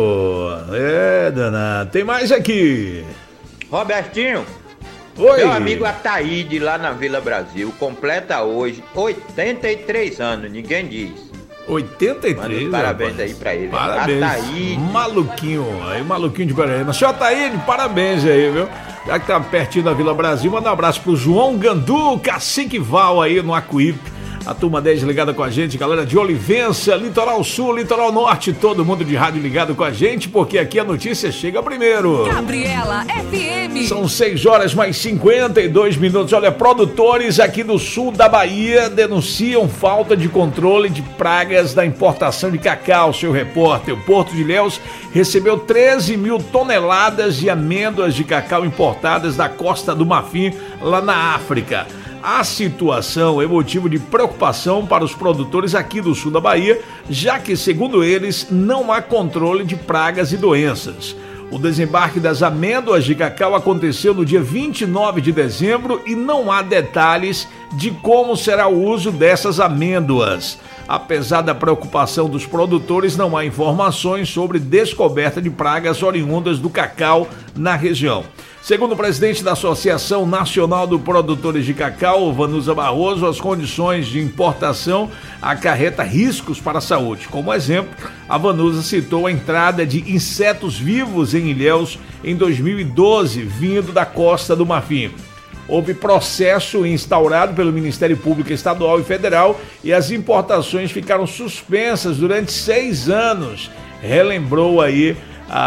É, danado. Tem mais aqui. Robertinho. Oi. Meu amigo Ataíde lá na Vila Brasil completa hoje 83 anos, ninguém diz. 83, parabéns, rapaz. Aí pra ele. Parabéns. Ataíde. Maluquinho, aí maluquinho de Guarani. Senhor Ataíde, parabéns aí, viu? Já que tá pertinho da Vila Brasil, manda um abraço pro João Gandu, Cacique Val aí no Acuípe. A turma 10 ligada com a gente, galera de Olivença, Litoral Sul, Litoral Norte, todo mundo de rádio ligado com a gente, porque aqui a notícia chega primeiro. Gabriela FM. São 6 horas mais 52 minutos. Olha, produtores aqui do sul da Bahia denunciam falta de controle de pragas da importação de cacau, seu repórter. O Porto de Ilhéus recebeu 13 mil toneladas de amêndoas de cacau importadas da Costa do Marfim, lá na África. A situação é motivo de preocupação para os produtores aqui do sul da Bahia, já que, segundo eles, não há controle de pragas e doenças. O desembarque das amêndoas de cacau aconteceu no dia 29 de dezembro e não há detalhes de como será o uso dessas amêndoas. Apesar da preocupação dos produtores, não há informações sobre descoberta de pragas oriundas do cacau na região. Segundo o presidente da Associação Nacional dos Produtores de Cacau, Vanusa Barroso, as condições de importação acarretam riscos para a saúde. Como exemplo, a Vanusa citou a entrada de insetos vivos em Ilhéus em 2012, vindo da Costa do Marfim. Houve processo instaurado pelo Ministério Público Estadual e Federal e as importações ficaram suspensas durante 6 anos. Relembrou aí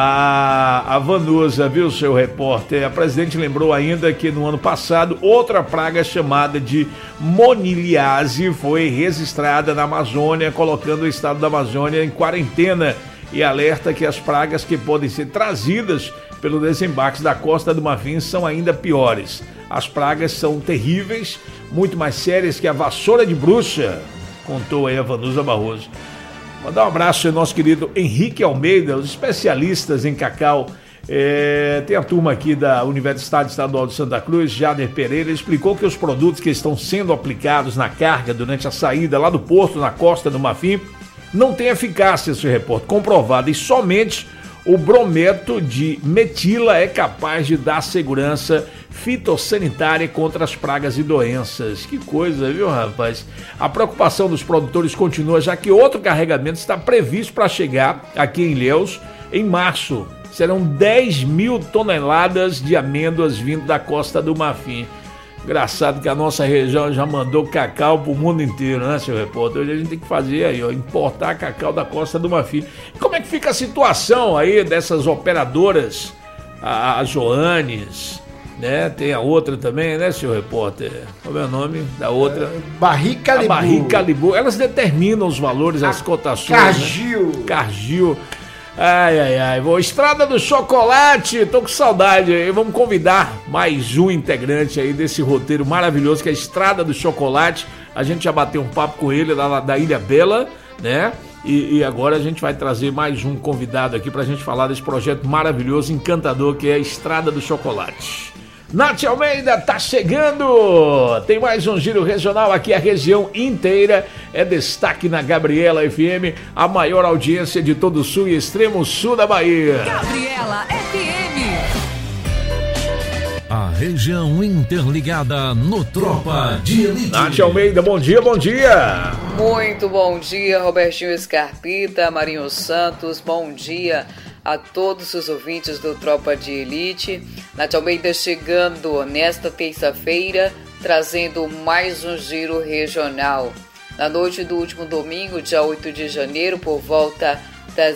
a Vanusa, viu, seu repórter? A presidente lembrou ainda que no ano passado outra praga chamada de moniliase foi registrada na Amazônia, colocando o estado da Amazônia em quarentena, e alerta que as pragas que podem ser trazidas pelo desembarque da Costa do Marfim são ainda piores. As pragas são terríveis, muito mais sérias que a vassoura de bruxa, contou aí a Vanusa Barroso. Mandar um abraço ao nosso querido Henrique Almeida, os especialistas em cacau. Tem a turma aqui da Universidade Estadual de Santa Cruz, Jader Pereira, explicou que os produtos que estão sendo aplicados na carga durante a saída lá do porto, na Costa do Marfim, não têm eficácia, esse repórter, comprovada, e somente o brometo de metila é capaz de dar segurança fitossanitária contra as pragas e doenças. Que coisa, viu, rapaz? A preocupação dos produtores continua, já que outro carregamento está previsto para chegar aqui em Ilhéus em março. Serão 10 mil toneladas de amêndoas vindo da Costa do Marfim. Engraçado que a nossa região já mandou cacau pro mundo inteiro, né, seu repórter? Hoje a gente tem que fazer aí, ó, importar cacau da Costa do Marfim. Como é que fica a situação aí dessas operadoras, a Joanes, né? Tem a outra também, né, senhor repórter? Qual é o nome da outra? Barrica Libu. Barrica Libu. Elas determinam os valores, as cotações. Cargill. Né? Cargill. Ai. Estrada do Chocolate, tô com saudade aí. Vamos convidar mais um integrante aí desse roteiro maravilhoso que é a Estrada do Chocolate. A gente já bateu um papo com ele lá da Ilha Bela, né? E agora a gente vai trazer mais um convidado aqui pra gente falar desse projeto maravilhoso, encantador, que é a Estrada do Chocolate. Nath Almeida tá chegando, tem mais um giro regional aqui, a região inteira é destaque na Gabriela FM, a maior audiência de todo o sul e extremo sul da Bahia. Gabriela FM. A região interligada no Tropa de Elite. Nath Almeida, bom dia. Muito bom dia, Robertinho Scarpita, Marinho Santos, bom dia a todos os ouvintes do Tropa de Elite. Nath Almeida chegando nesta terça-feira, trazendo mais um giro regional. Na noite do último domingo, dia 8 de janeiro, por volta das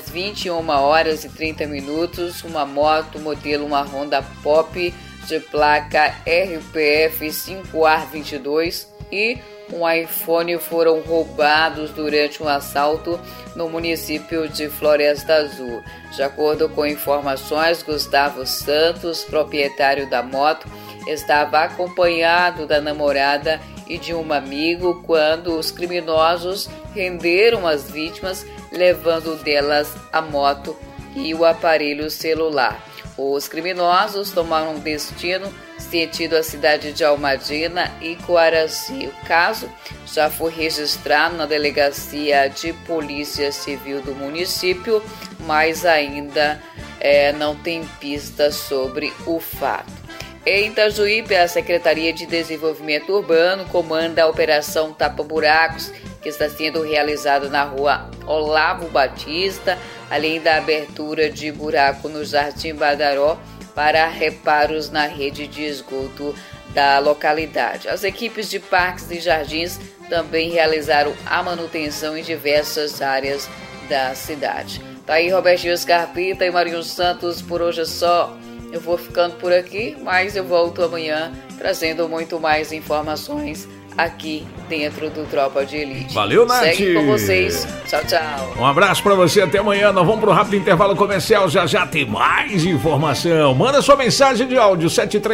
21h30, uma moto modelo uma Honda Pop de placa RPF 5AR22 e um iPhone foram roubados durante um assalto no município de Floresta Azul. De acordo com informações, Gustavo Santos, proprietário da moto, estava acompanhado da namorada e de um amigo quando os criminosos renderam as vítimas, levando delas a moto e o aparelho celular. Os criminosos tomaram destino sentido a cidade de Almadina e Coaraci. O caso já foi registrado na Delegacia de Polícia Civil do município, mas ainda não tem pistas sobre o fato. Em Itajuípe, a Secretaria de Desenvolvimento Urbano comanda a Operação Tapa Buracos, que está sendo realizada na rua Olavo Batista, além da abertura de buraco no Jardim Badaró para reparos na rede de esgoto da localidade. As equipes de parques e jardins também realizaram a manutenção em diversas áreas da cidade. Tá aí Robertinho Scarpita e Marinho Santos, por hoje é só. Eu vou ficando por aqui, mas eu volto amanhã trazendo muito mais informações aqui dentro do Tropa de Elite. Valeu, Nath! Segue com vocês. Tchau, tchau. Um abraço pra você, até amanhã. Nós vamos pro rápido intervalo comercial, já tem mais informação. Manda sua mensagem de áudio,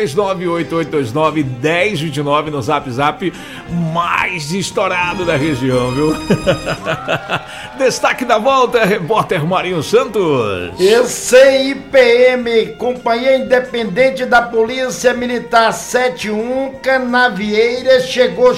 739-8829-1029 no Zap mais estourado da região, viu? Destaque da volta, repórter Marinho Santos. CIPM, Companhia Independente da Polícia Militar 71, Canavieiras, chegando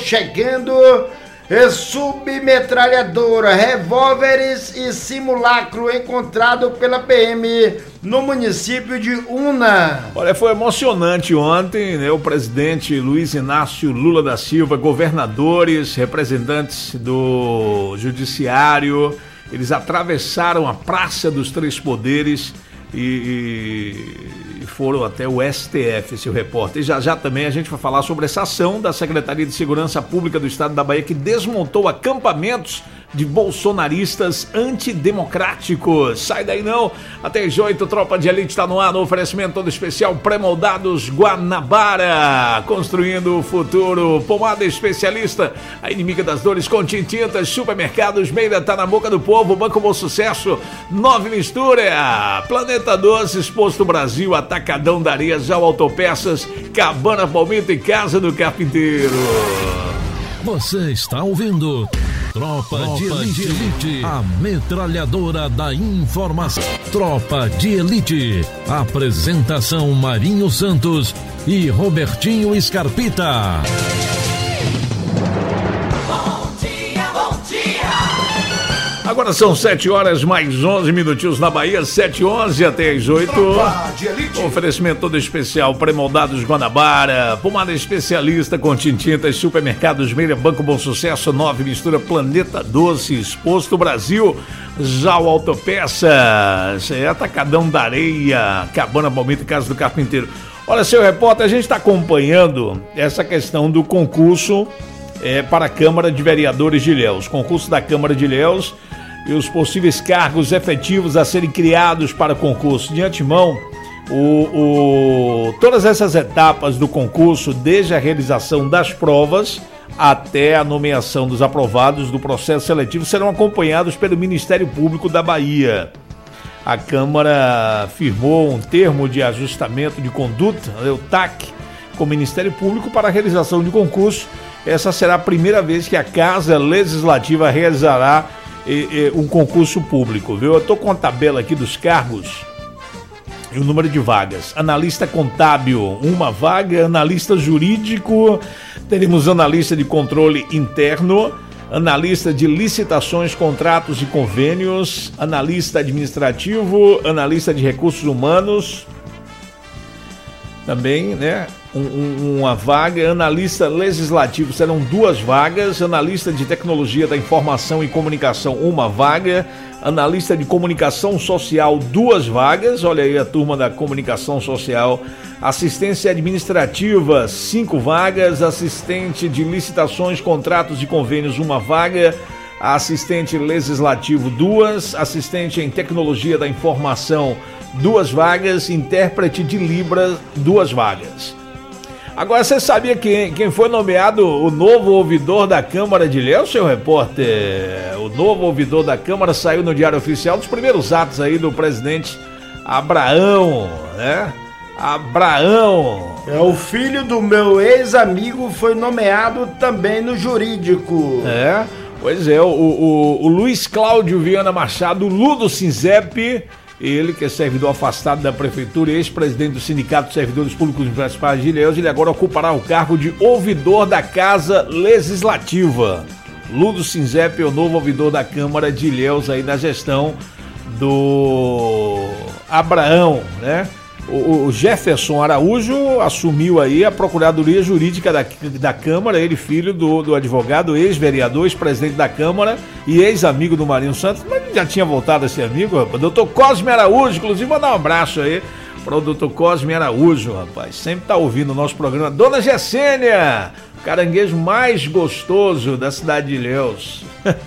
submetralhadora, revólveres e simulacro encontrado pela PM no município de Una. Olha, foi emocionante ontem, né? O presidente Luiz Inácio Lula da Silva, governadores, representantes do judiciário, eles atravessaram a Praça dos Três Poderes e foram até o STF, seu repórter. E já também a gente vai falar sobre essa ação da Secretaria de Segurança Pública do Estado da Bahia, que desmontou acampamentos de bolsonaristas antidemocráticos. Sai daí não, até às 8, Tropa de Elite está no ar, no oferecimento todo especial Pré-Moldados Guanabara, construindo o futuro. Pomada especialista, a inimiga das dores, Contintintas, supermercados, Meira tá na boca do povo, Banco Bom Sucesso, 9 Mistura, Planeta Doces, Posto Brasil, Atacadão da Areia, Já Autopeças, Cabana Palmito e Casa do Carpinteiro. Você está ouvindo Tropa de Elite, a metralhadora da informação. Tropa de Elite, apresentação Marinho Santos e Robertinho Scarpita. Agora são 7 horas mais 11 minutinhos na Bahia, 7h11 até as 8. Oferecimento todo especial, Pré-Moldados Guanabara, Pomada especialista, Contintintas, supermercados Meira, Banco Bom Sucesso, 9 Mistura, Planeta Doces, Posto Brasil, Jau Autopeças, Atacadão da Areia, Cabana Palmito e Casa do Carpinteiro. Olha, seu repórter, a gente está acompanhando essa questão do concurso para a Câmara de Vereadores de Ilhéus. Concurso da Câmara de Ilhéus e os possíveis cargos efetivos a serem criados para o concurso. De antemão, todas essas etapas do concurso, desde a realização das provas até a nomeação dos aprovados do processo seletivo, serão acompanhados pelo Ministério Público da Bahia. A Câmara firmou um termo de ajustamento de conduta, o TAC, com o Ministério Público para a realização de concurso. Essa será a primeira vez que a Casa Legislativa realizará um concurso público, viu? Eu estou com a tabela aqui dos cargos e o número de vagas. Analista contábil, 1 vaga. Analista jurídico, teremos analista de controle interno, analista de licitações, contratos e convênios, analista administrativo, analista de recursos humanos, também, né? Uma vaga. Analista legislativo, serão 2 vagas. Analista de tecnologia da informação e comunicação, 1 vaga. Analista de comunicação social, 2 vagas. Olha aí a turma da comunicação social. Assistência administrativa, 5 vagas. Assistente de licitações, contratos e convênios, 1 vaga. Assistente legislativo, 2. Assistente em tecnologia da informação, 2 vagas. Intérprete de Libras, 2 vagas. Agora, você sabia quem foi nomeado o novo ouvidor da Câmara de Ilhéus, seu repórter? O novo ouvidor da Câmara saiu no Diário Oficial, dos primeiros atos aí do presidente Abraão, né? Abraão. O filho do meu ex-amigo foi nomeado também no jurídico. Pois é, o Luiz Cláudio Viana Machado, Ludo Sinzep, ele que é servidor afastado da prefeitura e ex-presidente do Sindicato de Servidores Públicos Municipais de Ilhéus, ele agora ocupará o cargo de ouvidor da Casa Legislativa. Ludo Sinzep é o novo ouvidor da Câmara de Ilhéus aí na gestão do Abraão, né? O Jefferson Araújo assumiu aí a Procuradoria Jurídica da Câmara, ele filho do advogado, ex-vereador, ex-presidente da Câmara e ex-amigo do Marinho Santos, mas já tinha voltado a ser amigo, rapaz. Doutor Cosme Araújo, inclusive mandar um abraço aí para o doutor Cosme Araújo, rapaz, sempre tá ouvindo o nosso programa. Dona Gessênia, o caranguejo mais gostoso da cidade de Ilhéus.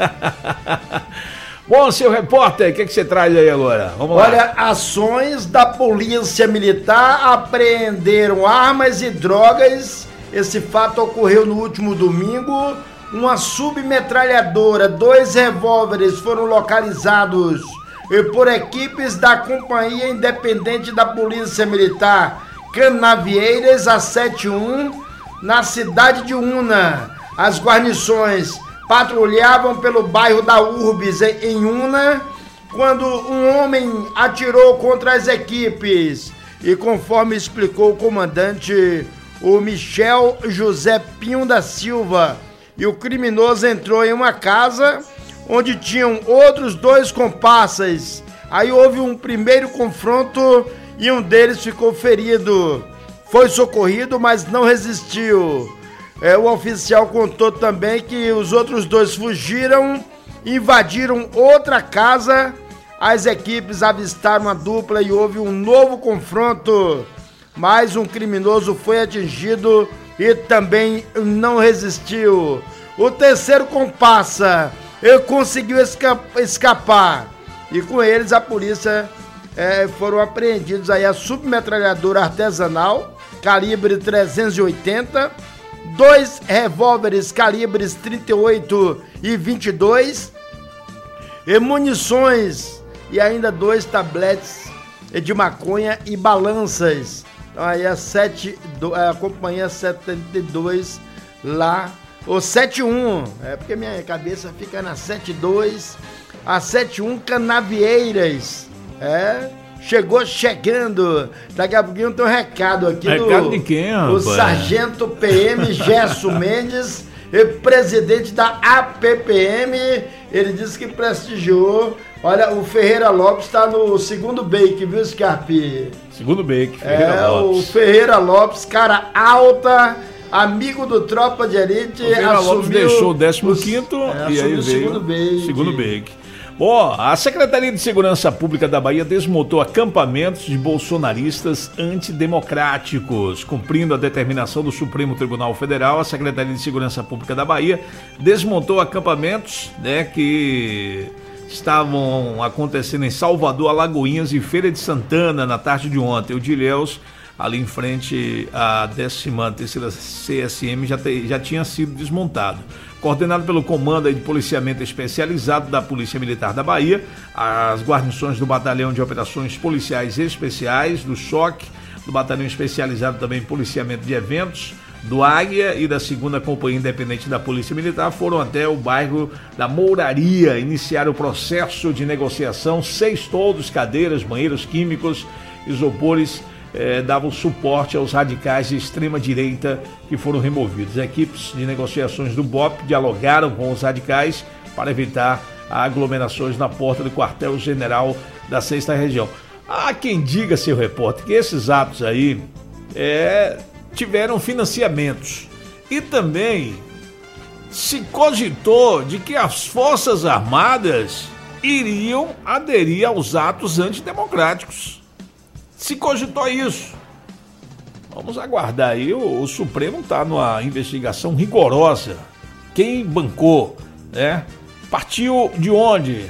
Bom, seu repórter, o que você traz aí agora? Vamos lá. Olha, ações da Polícia Militar apreenderam armas e drogas. Esse fato ocorreu no último domingo. Uma submetralhadora, 2 revólveres foram localizados por equipes da Companhia Independente da Polícia Militar Canavieiras, a 71, na cidade de Una. As guarnições patrulhavam pelo bairro da Urbis, em Una, quando um homem atirou contra as equipes. E conforme explicou o comandante, o Michel José Pinho da Silva, e o criminoso entrou em uma casa onde tinham outros 2 comparsas. Aí houve um primeiro confronto e um deles ficou ferido. Foi socorrido, mas não resistiu. O oficial contou também que os outros 2 fugiram, invadiram outra casa. As equipes avistaram a dupla e houve um novo confronto. Mas um criminoso foi atingido e também não resistiu. O terceiro comparsa conseguiu escapar. E com eles a polícia foram apreendidos aí a submetralhadora artesanal, calibre 380, 2 revólveres calibres 38 e 22, e munições, e ainda 2 tabletes de maconha e balanças. Então aí a Companhia 72 lá, ou 71, porque minha cabeça fica na 72, a 71 Canavieiras, chegando. Daqui a pouquinho tem um recado aqui. Recado de quem, rapaz? O sargento PM Gerson Mendes, presidente da APPM. Ele disse que prestigiou. Olha, o Ferreira Lopes está no segundo bake, viu, Scarpi? Segundo bake, Ferreira Lopes. O Ferreira Lopes, cara alta, amigo do Tropa de Elite. O Ferreira Lopes deixou o 15º e aí veio segundo bake. Segundo bake. Bom, a Secretaria de Segurança Pública da Bahia desmontou acampamentos de bolsonaristas antidemocráticos. Cumprindo a determinação do Supremo Tribunal Federal, a Secretaria de Segurança Pública da Bahia desmontou acampamentos, né, que estavam acontecendo em Salvador, Alagoinhas e Feira de Santana na tarde de ontem. O de Ilhéus, ali em frente à 13ª CSM, já tinha sido desmontado. Coordenado pelo Comando de Policiamento Especializado da Polícia Militar da Bahia, as guarnições do Batalhão de Operações Policiais Especiais, do Choque, do Batalhão Especializado também em Policiamento de Eventos, do Águia e da 2ª Companhia Independente da Polícia Militar foram até o bairro da Mouraria iniciar o processo de negociação. 6 toldos, cadeiras, banheiros químicos, isopores, davam suporte aos radicais de extrema-direita que foram removidos. Equipes de negociações do BOP dialogaram com os radicais para evitar aglomerações na porta do quartel-general da 6ª Região. Há quem diga, seu repórter, que esses atos aí tiveram financiamentos e também se cogitou de que as Forças Armadas iriam aderir aos atos antidemocráticos. Se cogitou isso. Vamos aguardar aí, o Supremo está numa investigação rigorosa. Quem bancou, né? Partiu de onde?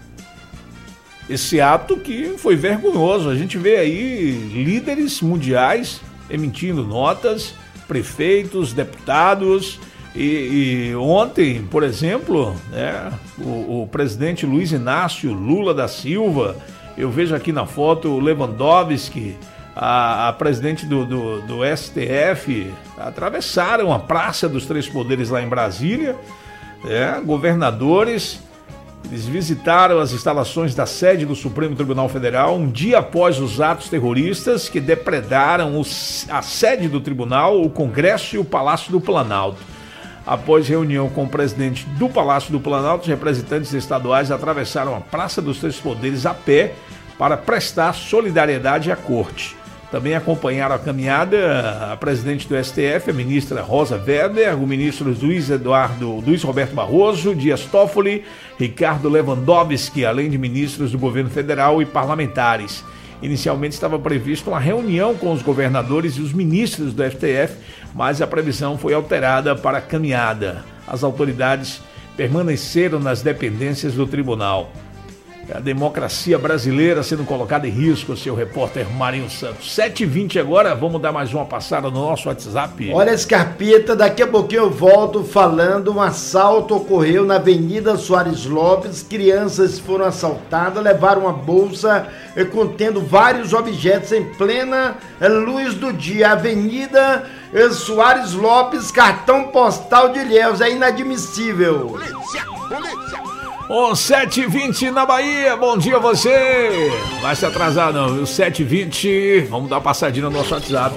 Esse ato que foi vergonhoso. A gente vê aí líderes mundiais emitindo notas, prefeitos, deputados, e ontem, por exemplo, né, o presidente Luiz Inácio Lula da Silva, eu vejo aqui na foto o Lewandowski, a presidente do STF, atravessaram a Praça dos Três Poderes lá em Brasília, governadores, eles visitaram as instalações da sede do Supremo Tribunal Federal um dia após os atos terroristas que depredaram a sede do tribunal, o Congresso e o Palácio do Planalto. Após reunião com o presidente do Palácio do Planalto, os representantes estaduais atravessaram a Praça dos Três Poderes a pé para prestar solidariedade à corte. Também acompanharam a caminhada a presidente do STF, a ministra Rosa Weber, o ministro Luiz Roberto Barroso, Dias Toffoli, Ricardo Lewandowski, além de ministros do governo federal e parlamentares. Inicialmente estava prevista uma reunião com os governadores e os ministros do STF, mas a previsão foi alterada para a caminhada. As autoridades permaneceram nas dependências do tribunal. A democracia brasileira sendo colocada em risco, seu repórter Marinho Santos. 7h20 agora, vamos dar mais uma passada no nosso WhatsApp. Olha, Scarpita, daqui a pouquinho eu volto falando. Um assalto ocorreu na Avenida Soares Lopes. Crianças foram assaltadas, levaram uma bolsa contendo vários objetos em plena luz do dia. Avenida Soares Lopes, cartão postal de Ilhéus. É inadmissível. Polícia! 7h20 na Bahia, bom dia a você. Vai se atrasar não, viu? 7h20, vamos dar uma passadinha no nosso WhatsApp.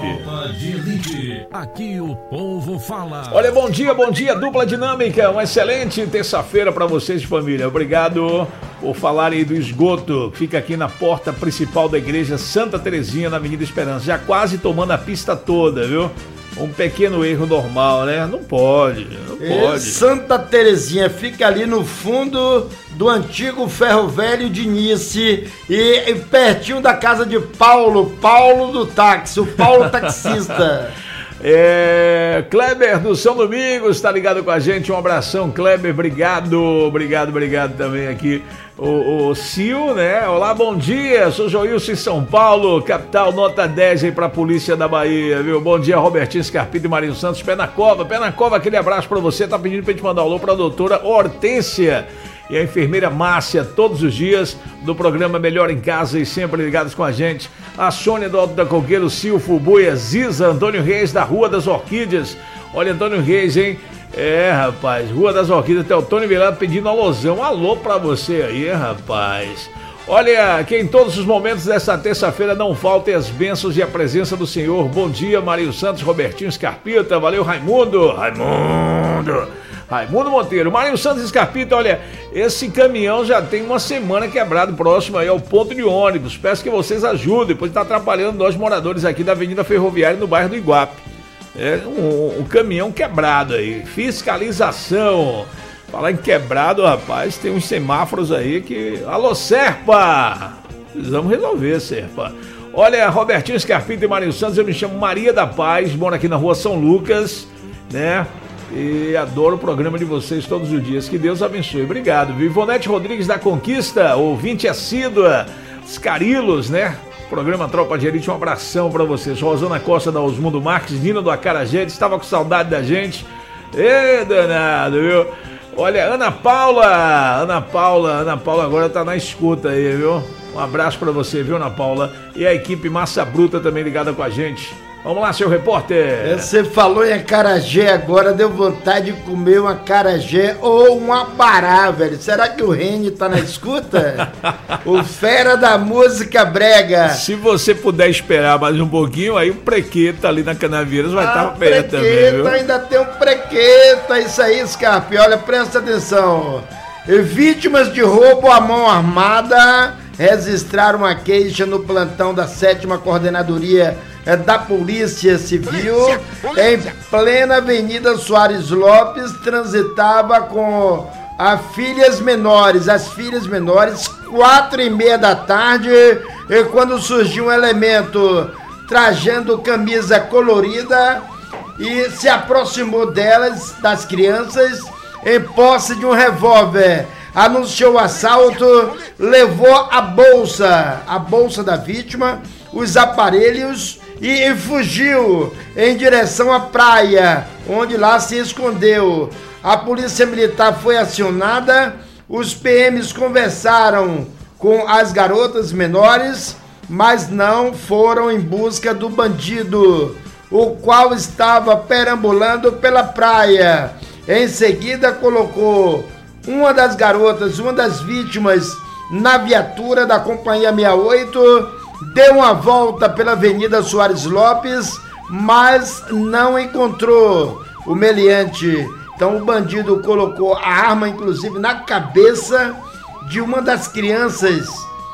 Aqui o povo fala. Olha, bom dia, dupla dinâmica. Uma excelente terça-feira para vocês de família. Obrigado por falarem do esgoto que fica aqui na porta principal da igreja Santa Terezinha, na Avenida Esperança. Já quase tomando a pista toda, viu? Um pequeno erro normal, né? Não pode. Santa Terezinha fica ali no fundo do antigo ferro velho de Nice e pertinho da casa de Paulo do táxi, o Paulo taxista. Kleber do São Domingos está ligado com a gente, um abração, Kleber, obrigado também aqui. O Sil, né? Olá, bom dia, sou Joilson em São Paulo, capital, nota 10 aí pra Polícia da Bahia, viu? Bom dia, Robertinho Scarpita e Marinho Santos, pé na cova, aquele abraço pra você, tá pedindo pra gente mandar um alô pra doutora Hortência e a enfermeira Márcia, todos os dias do programa Melhor em Casa e sempre ligados com a gente. A Sônia do Alto da Coqueiro, Silfo, Buia, Ziza, Antônio Reis da Rua das Orquídeas. Olha, Antônio Reis, hein? Rapaz, Rua das Orquídeas, até o Tony Virado pedindo alôzão. Alô pra você aí, rapaz. Olha, que em todos os momentos dessa terça-feira não faltem as bênçãos e a presença do Senhor. Bom dia, Marinho Santos, Robertinho Scarpita, valeu, Raimundo Monteiro, Marinho Santos Scarpita. Olha, esse caminhão já tem uma semana quebrado, próximo aí ao ponto de ônibus. Peço que vocês ajudem, pois está atrapalhando nós moradores aqui da Avenida Ferroviária no bairro do Iguape. Um caminhão quebrado aí, fiscalização. Falar em quebrado, rapaz, tem uns semáforos aí que... Alô, Serpa! Precisamos resolver, Serpa. Olha, Robertinho Scarpita e Marinho Santos, eu me chamo Maria da Paz, moro aqui na rua São Lucas, né? E adoro o programa de vocês todos os dias. Que Deus abençoe. Obrigado. Ivonete Rodrigues da Conquista, ouvinte assídua. Os Carilos, né? Programa Tropa de Elite, um abração pra vocês. Rosana Costa da Osmundo Marques, Nina do Acarajé, estava com saudade da gente. Ê, danado, viu? Olha, Ana Paula agora tá na escuta aí, viu? Um abraço pra você, viu, Ana Paula? E a equipe Massa Bruta também ligada com a gente. Vamos lá, seu repórter. Você falou em acarajé agora, deu vontade de comer um acarajé ou um abará, velho. Será que o Reni tá na escuta? O fera da música brega. Se você puder esperar mais um pouquinho, aí o Prequeta ali na Canaveiras vai estar perto também, viu? Ainda tem um Prequeta, isso aí, Scarpe. Olha, presta atenção. Vítimas de roubo à mão armada registraram uma queixa no plantão da 7ª Coordenadoria da Polícia Civil, em plena Avenida Soares Lopes, transitava com as filhas menores, 4:30 da tarde, e quando surgiu um elemento trajando camisa colorida e se aproximou das crianças, em posse de um revólver, anunciou o assalto, levou a bolsa da vítima, os aparelhos e fugiu em direção à praia, onde lá se escondeu. A polícia militar foi acionada, os PMs conversaram com as garotas menores, mas não foram em busca do bandido, o qual estava perambulando pela praia. Em seguida, colocou uma das vítimas, na viatura da Companhia 68, deu uma volta pela Avenida Soares Lopes, mas não encontrou o meliante. Então o bandido colocou a arma, inclusive, na cabeça de uma das crianças,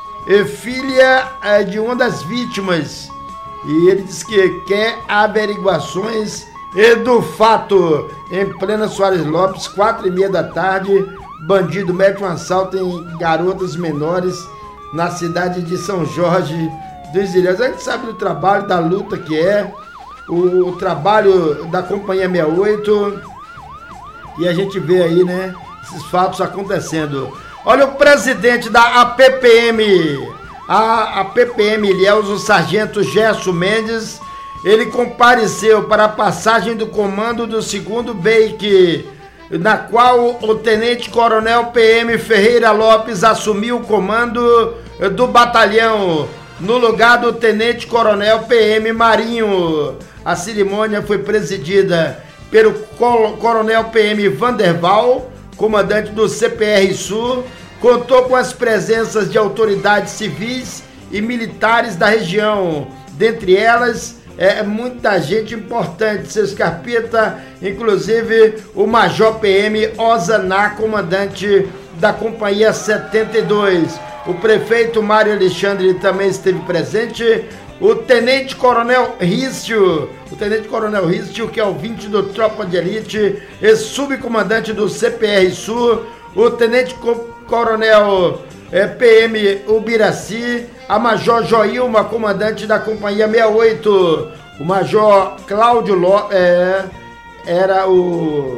filha de uma das vítimas. E ele disse que quer averiguações do fato. Em plena Soares Lopes, 4:30 da tarde, bandido mete um assalto em garotas menores na cidade de São Jorge dos Ilhéus. A gente sabe do trabalho, da luta que é, o trabalho da Companhia 68, e a gente vê aí, né, esses fatos acontecendo. Olha, o presidente da APPM, a PPM Ilhéus, o sargento Gerson Mendes, ele compareceu para a passagem do comando do 2º BEIC, na qual o tenente-coronel PM Ferreira Lopes assumiu o comando do batalhão, no lugar do tenente-coronel PM Marinho. A cerimônia foi presidida pelo coronel PM Vanderval, comandante do CPR Sul, contou com as presenças de autoridades civis e militares da região, dentre elas muita gente importante, seu Scarpita, inclusive o Major PM Ozaná, comandante da Companhia 72. O prefeito Mário Alexandre também esteve presente. O Tenente Coronel Rício, que é ouvinte do Tropa de Elite, e subcomandante do CPR Sul, o Tenente Coronel PM Ubiraci, a Major Joilma, comandante da Companhia 68, o Major Cláudio Lopes, era o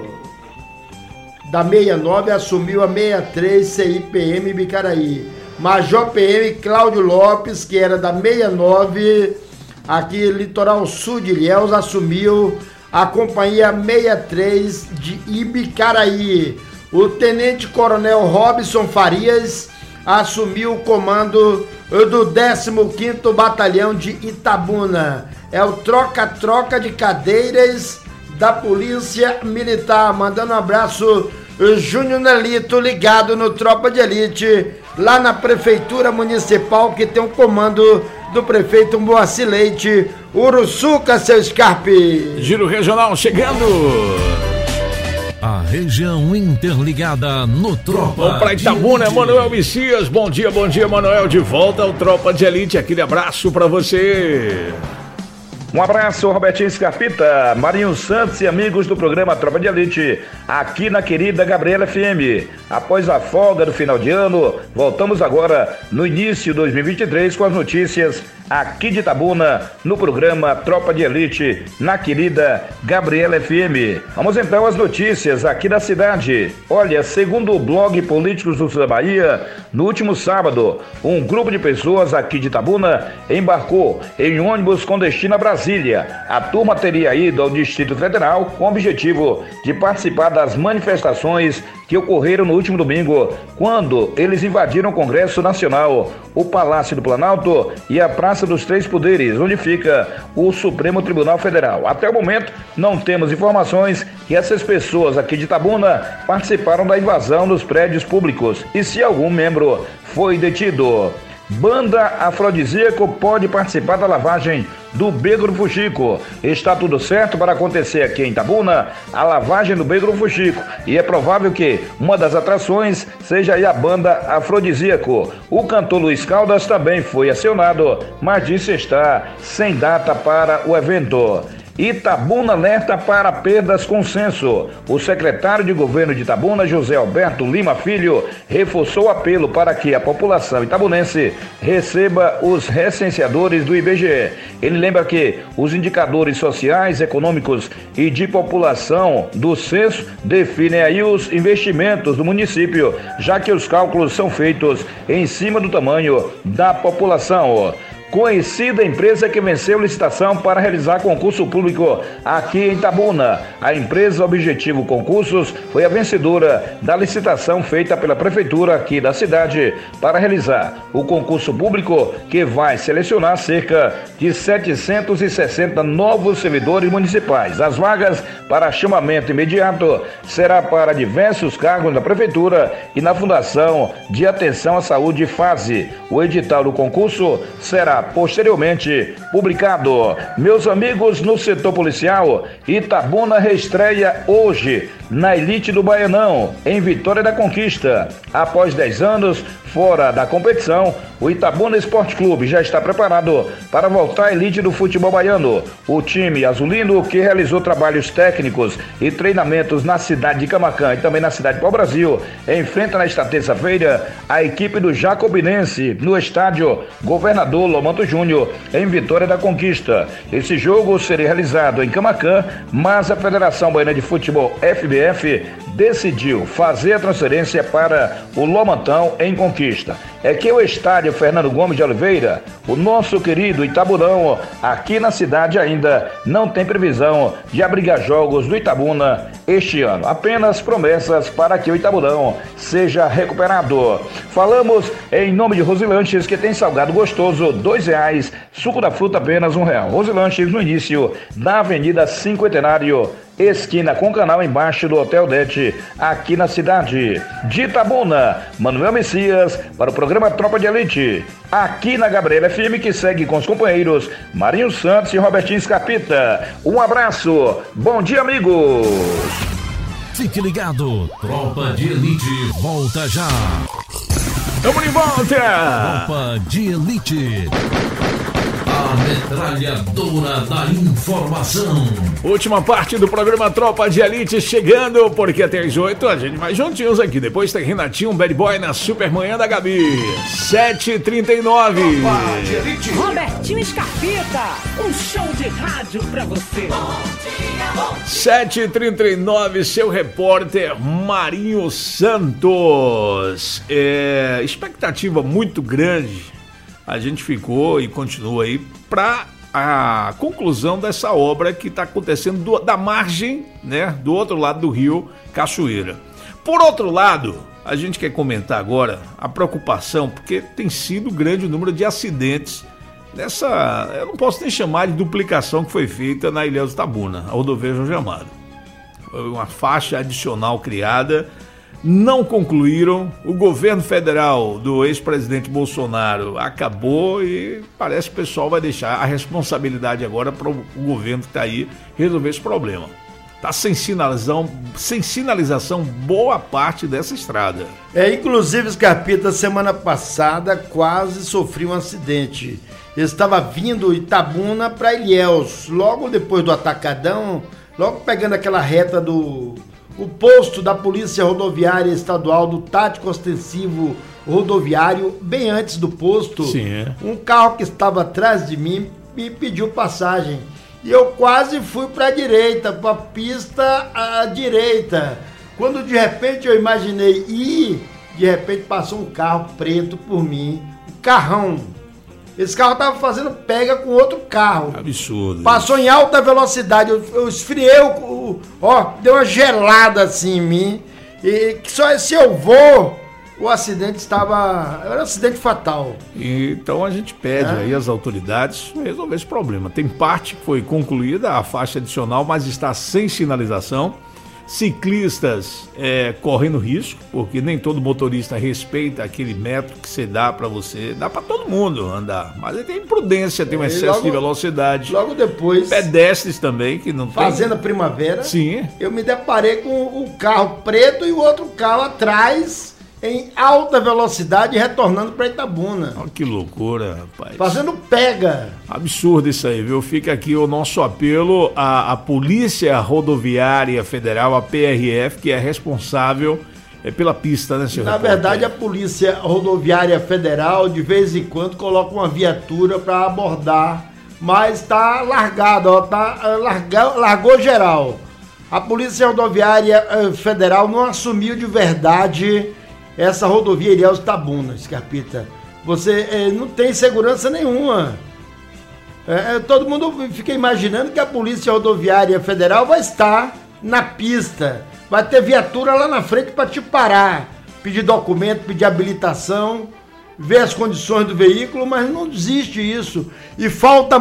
da 69, assumiu a 63 CIPM Bicaraí. Major PM Cláudio Lopes, que era da 69, aqui litoral sul de Ilhéus, assumiu a Companhia 63 de Ibicaraí. O Tenente Coronel Robson Farias assumiu o comando do 15º Batalhão de Itabuna. É o troca-troca de cadeiras da Polícia Militar. Mandando um abraço, Júnior Nelito, ligado no Tropa de Elite, lá na Prefeitura Municipal, que tem um comando do prefeito Moacir Leite, Uruçuca, seu Scarpe. Giro Regional chegando. A região interligada no Tropa. Vamos pra Itabuna, Manuel Messias. Bom dia, Manuel. De volta ao Tropa de Elite. Aquele abraço pra você. Um abraço, Robertinho Scarpita, Marinho Santos e amigos do programa Tropa de Elite. aqui na querida Gabriela FM. Após a folga do final de ano, voltamos agora no início de 2023 com as notícias aqui de Itabuna, no programa Tropa de Elite, na querida Gabriela FM. Vamos então às notícias aqui da cidade. Olha, segundo o blog Políticos do Sul da Bahia, no último sábado, um grupo de pessoas aqui de Itabuna embarcou em um ônibus com destino a Brasília. A turma teria ido ao Distrito Federal com o objetivo de participar das manifestações que ocorreram no último domingo, quando eles invadiram o Congresso Nacional, o Palácio do Planalto e a Praça dos Três Poderes, onde fica o Supremo Tribunal Federal. Até o momento, não temos informações que essas pessoas aqui de Itabuna participaram da invasão dos prédios públicos e se algum membro foi detido. Banda afrodisíaco pode participar da lavagem do Beco do Fuxico. Está tudo certo para acontecer aqui em Itabuna, a lavagem do Beco do Fuxico, e é provável que uma das atrações seja aí a banda afrodisíaco. O cantor Luiz Caldas também foi acionado, mas disse estar sem data para o evento. Itabuna alerta para perdas com censo. O secretário de governo de Itabuna, José Alberto Lima Filho, reforçou o apelo para que a população itabunense receba os recenseadores do IBGE. Ele lembra que os indicadores sociais, econômicos e de população do censo definem aí os investimentos do município, já que os cálculos são feitos em cima do tamanho da população. Conhecida empresa que venceu licitação para realizar concurso público aqui em Itabuna. A empresa Objetivo Concursos foi a vencedora da licitação feita pela prefeitura aqui da cidade para realizar o concurso público, que vai selecionar cerca de 760 novos servidores municipais. As vagas para chamamento imediato será para diversos cargos da prefeitura e na Fundação de Atenção à Saúde FASE. O edital do concurso será posteriormente publicado. Meus amigos, no setor policial, Itabuna reestreia hoje na elite do Baianão, em Vitória da Conquista. Após 10 anos fora da competição, o Itabuna Esporte Clube já está preparado para voltar à elite do futebol baiano. O time azulino, que realizou trabalhos técnicos e treinamentos na cidade de Camaquã e também na cidade de Pau-Brasil, enfrenta nesta terça-feira a equipe do Jacobinense no estádio Governador Lomanto Júnior, em Vitória da Conquista. Esse jogo seria realizado em Camaquã, mas a Federação Baiana de Futebol, FBF, decidiu fazer a transferência para o Lomantão em Conquista. É que o estádio Fernando Gomes de Oliveira, o nosso querido Itabunão, aqui na cidade ainda não tem previsão de abrigar jogos do Itabuna este ano. Apenas promessas para que o Itabunão seja recuperado. Falamos em nome de Rosilanches, que tem salgado gostoso, R$2, suco da fruta apenas R$1. Rosilanches no início da Avenida Cinquentenário, esquina com canal embaixo do Hotel Det, aqui na cidade de Itabuna. Manuel Messias para o programa Tropa de Elite, aqui na Gabriela FM, que segue com os companheiros Marinho Santos e Robertinho Escapita. Um abraço, bom dia, amigos. Fique ligado, Tropa de Elite volta já. Tamo de volta. Tropa de Elite, a metralhadora da informação. Última parte do programa Tropa de Elite chegando, porque até as 8 a gente vai juntinhos aqui. Depois tem Renatinho, Bad Boy na Supermanhã da Gabi. 7h39. Robertinho Escapita, um show de rádio pra você. 7h39, seu repórter Marinho Santos. Expectativa muito grande a gente ficou e continua aí para a conclusão dessa obra que está acontecendo da margem, né, do outro lado do rio Cachoeira. Por outro lado, a gente quer comentar agora a preocupação, porque tem sido grande o número de acidentes nessa, eu não posso nem chamar de duplicação que foi feita na Ilhéus Itabuna, a rodovia Jorge Amado. Foi uma faixa adicional criada, não concluíram, o governo federal do ex-presidente Bolsonaro acabou e parece que o pessoal vai deixar a responsabilidade agora para o governo que está aí resolver esse problema. Está sem sinalização boa parte dessa estrada. Inclusive, Scarpita, semana passada quase sofri um acidente. Eu estava vindo Itabuna para Ilhéus, logo depois do Atacadão, logo pegando aquela reta do o posto da Polícia Rodoviária Estadual do Tático Ostensivo Rodoviário, bem antes do posto, um carro que estava atrás de mim me pediu passagem. E eu quase fui para a direita, para a pista à direita. Quando de repente eu imaginei de repente passou um carro preto por mim, um carrão. Esse carro estava fazendo pega com outro carro. Absurdo. Passou em alta velocidade, eu esfriei, deu uma gelada assim em mim. E só se eu vou, o acidente era um acidente fatal. Então a gente pede aí às autoridades resolver esse problema. Tem parte que foi concluída, a faixa adicional, mas está sem sinalização. Ciclistas correndo risco, porque nem todo motorista respeita aquele metro que você dá para você. Dá para todo mundo andar, mas tem imprudência, tem um excesso de velocidade. Logo depois, pedestres também, que não Fazenda Primavera. Sim. Eu me deparei com o carro preto e o outro carro atrás em alta velocidade retornando para Itabuna. Oh, que loucura, rapaz. Fazendo pega. Absurdo isso aí, viu? Fica aqui o nosso apelo à Polícia Rodoviária Federal, a PRF, que é responsável pela pista, né, senhor? Na verdade, a Polícia Rodoviária Federal, de vez em quando, coloca uma viatura para abordar, mas está largado, largou geral. A Polícia Rodoviária Federal não assumiu de verdade essa rodovia Ilhéus Itabuna, Scarpita. Você não tem segurança nenhuma. Todo mundo fica imaginando que a Polícia Rodoviária Federal vai estar na pista. Vai ter viatura lá na frente para te parar, pedir documento, pedir habilitação, ver as condições do veículo, mas não existe isso. E faz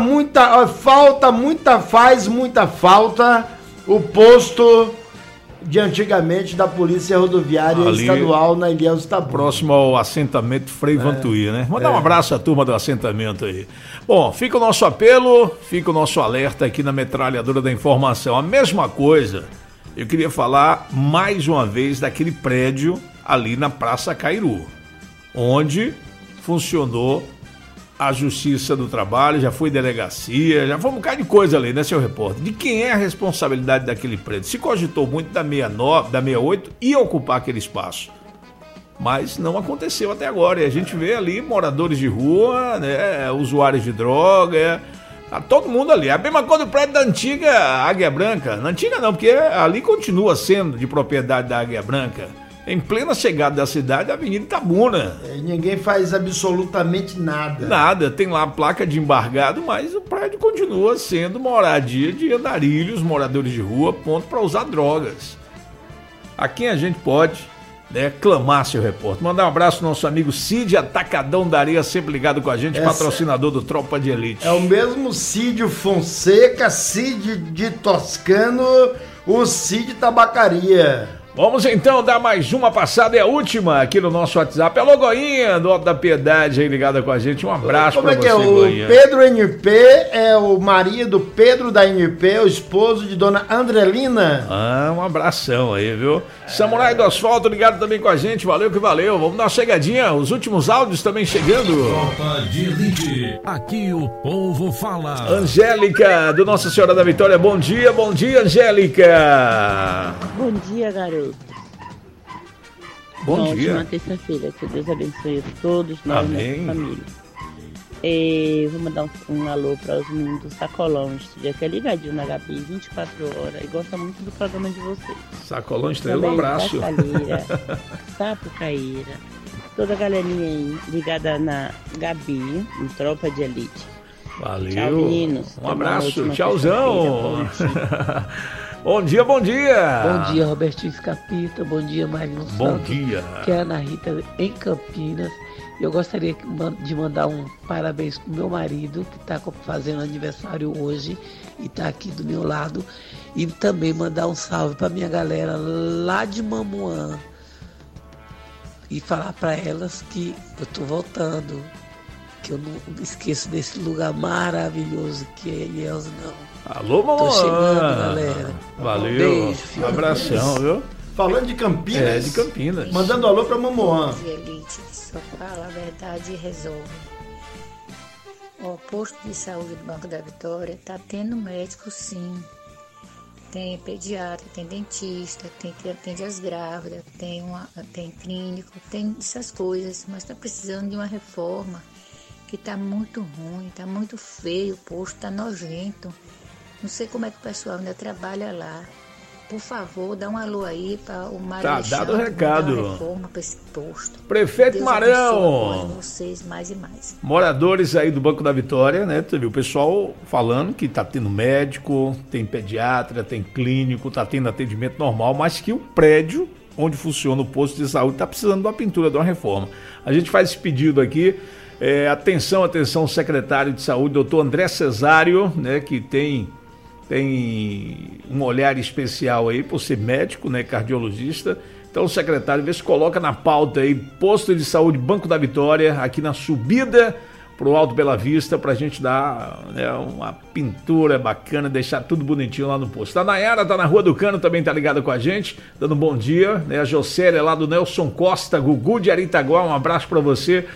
muita falta o posto de antigamente da Polícia Rodoviária Estadual na Ilhéus Itabuna. Próximo ao assentamento Frei Vantuí, né? Mandar um abraço à turma do assentamento aí. Bom, fica o nosso apelo, fica o nosso alerta aqui na Metralhadora da Informação. A mesma coisa, eu queria falar mais uma vez daquele prédio ali na Praça Cairu, onde funcionou a Justiça do Trabalho, já foi delegacia, já foi um bocado de coisa ali, né, seu repórter? De quem é a responsabilidade daquele prédio? Se cogitou muito da 69, da 68 e ocupar aquele espaço. Mas não aconteceu até agora. E a gente vê ali moradores de rua, né, usuários de droga, tá todo mundo ali. A mesma coisa do prédio da antiga Águia Branca. Na antiga não, porque ali continua sendo de propriedade da Águia Branca. Em plena chegada da cidade, a Avenida Itabuna. Ninguém faz absolutamente nada. Nada, tem lá a placa de embargado, mas o prédio continua sendo moradia de andarilhos, moradores de rua, ponto para usar drogas. A quem a gente pode, né, clamar, seu repórter. Mandar um abraço ao nosso amigo Cid Atacadão da Areia, sempre ligado com a gente, patrocinador do Tropa de Elite. É o mesmo Cídio Fonseca, Cid de Toscano, o Cid Tabacaria. Vamos então dar mais uma passada, é a última aqui no nosso WhatsApp. Alô, Goinha, do Alto da Piedade, aí ligada com a gente. Um abraço pra você, Goinha. O Pedro NP é o marido Pedro da NP, o esposo de dona Andrelina. Um abração aí, viu? Samurai do Asfalto ligado também com a gente, valeu que valeu. Vamos dar uma chegadinha, os últimos áudios também chegando. Tropa de Elite, aqui o povo fala. Angélica, do Nossa Senhora da Vitória, bom dia, Angélica. Bom dia, garoto. Bom dia. Ótima terça-feira, que Deus abençoe a todos, nós e nossa família. Vou mandar um alô para os meninos do Sacolão, estúdio aqui ligadinho na HPI 24 horas e gosta muito do programa de vocês. Sacolão Estrela, um abraço. Sapucaíra, toda a galerinha aí ligada na Gabi, no Tropa de Elite. Valeu. Tchau, meninos. Um abraço, tchauzão. Bom dia, bom dia. Bom dia, Robertinho Scarpita. Bom dia, Marinho Santos. Bom dia. Que é a Ana Rita em Campinas. Eu gostaria de mandar um parabéns pro meu marido, que está fazendo aniversário hoje e está aqui do meu lado. E também mandar um salve para minha galera lá de Mamuã. E falar para elas que eu tô voltando. Que eu não esqueço desse lugar maravilhoso que é Ilhéus, não. Alô, Mamuã. Tô chegando, galera. Valeu. Um beijo, filho. Um abração, viu? Falando de Campinas. É, de Campinas. Mandando alô pra Mamuã. Elite, só fala a verdade e resolve. O posto de saúde do Banco da Vitória tá tendo médico, sim. tem pediatra, tem dentista, tem que atende as grávidas, tem clínico, tem essas coisas, mas está precisando de uma reforma que está muito ruim, está muito feio, o posto está nojento. Não sei como é que o pessoal ainda trabalha lá. Por favor, dá um alô aí para o Mário. Tá dado o recado. Dar uma reforma para esse posto. Prefeito Deus Marão. Vocês mais e mais. Moradores aí do Banco da Vitória, né? Tu viu o pessoal falando que tá tendo médico, tem pediatra, tem clínico, tá tendo atendimento normal, mas que o prédio onde funciona o posto de saúde tá precisando de uma pintura, de uma reforma. A gente faz esse pedido aqui. Atenção, secretário de saúde, doutor André Cesário, né? Que tem um olhar especial aí por ser médico, né, cardiologista. Então o secretário, vê se coloca na pauta aí, posto de saúde Banco da Vitória, aqui na subida pro Alto Bela Vista, pra gente dar, né, uma pintura bacana, deixar tudo bonitinho lá no posto. A Nayara tá na Rua do Cano, também tá ligada com a gente, dando um bom dia, né, a Jocélia lá do Nelson Costa, Gugu de Aritaguá, um abraço pra você.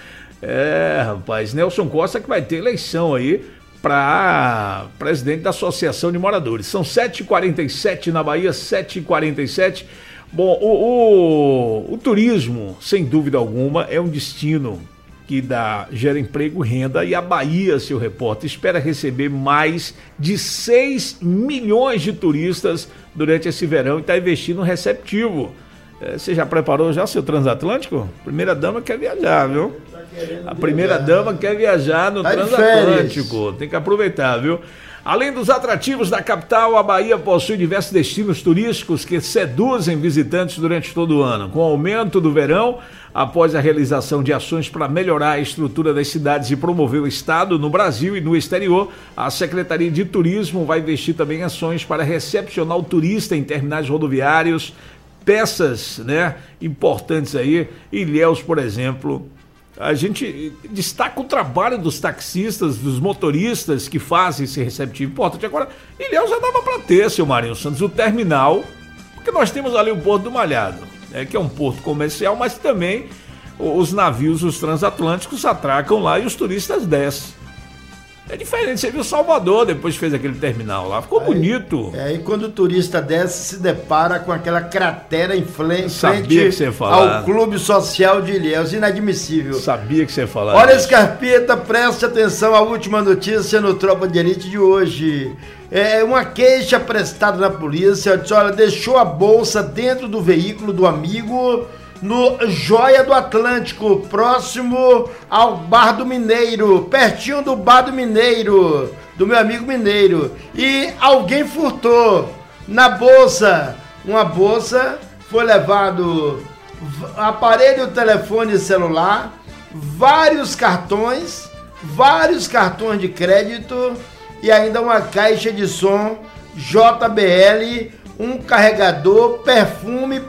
Rapaz, Nelson Costa que vai ter eleição aí para presidente da Associação de Moradores. São 7h47 na Bahia, 7h47. Bom, o turismo, sem dúvida alguma, é um destino que gera emprego e renda, e a Bahia, seu repórter, espera receber mais de 6 milhões de turistas durante esse verão e está investindo receptivo. Você já preparou já seu transatlântico? Primeira dama quer viajar, viu? A primeira dama quer viajar no transatlântico. Tem que aproveitar, viu? Além dos atrativos da capital, a Bahia possui diversos destinos turísticos que seduzem visitantes durante todo o ano. Com o aumento do verão, após a realização de ações para melhorar a estrutura das cidades e promover o Estado no Brasil e no exterior, a Secretaria de Turismo vai investir também em ações para recepcionar o turista em terminais rodoviários, peças, né, importantes aí, Ilhéus, por exemplo. A gente destaca o trabalho dos taxistas, dos motoristas que fazem esse receptivo importante. Agora, Ilhéus já dava para ter, seu Marinho Santos, o terminal, porque nós temos ali o Porto do Malhado, né, que é um porto comercial, mas também os navios, os transatlânticos, atracam lá e os turistas descem. É diferente, você viu Salvador depois fez aquele terminal lá, ficou bonito. E quando o turista desce, se depara com aquela cratera em frente ao Clube Social de Ilhéus, inadmissível. Sabia que você ia falar. Olha, Scarpita, preste atenção à última notícia no Tropa de Elite de hoje. Uma queixa prestada na polícia, olha, deixou a bolsa dentro do veículo do amigo no Joia do Atlântico, próximo ao Bar do Mineiro, pertinho do Bar do Mineiro, do meu amigo Mineiro. E alguém furtou na bolsa, uma bolsa, foi levado aparelho, telefone celular, vários cartões de crédito e ainda uma caixa de som JBL, um carregador, perfume,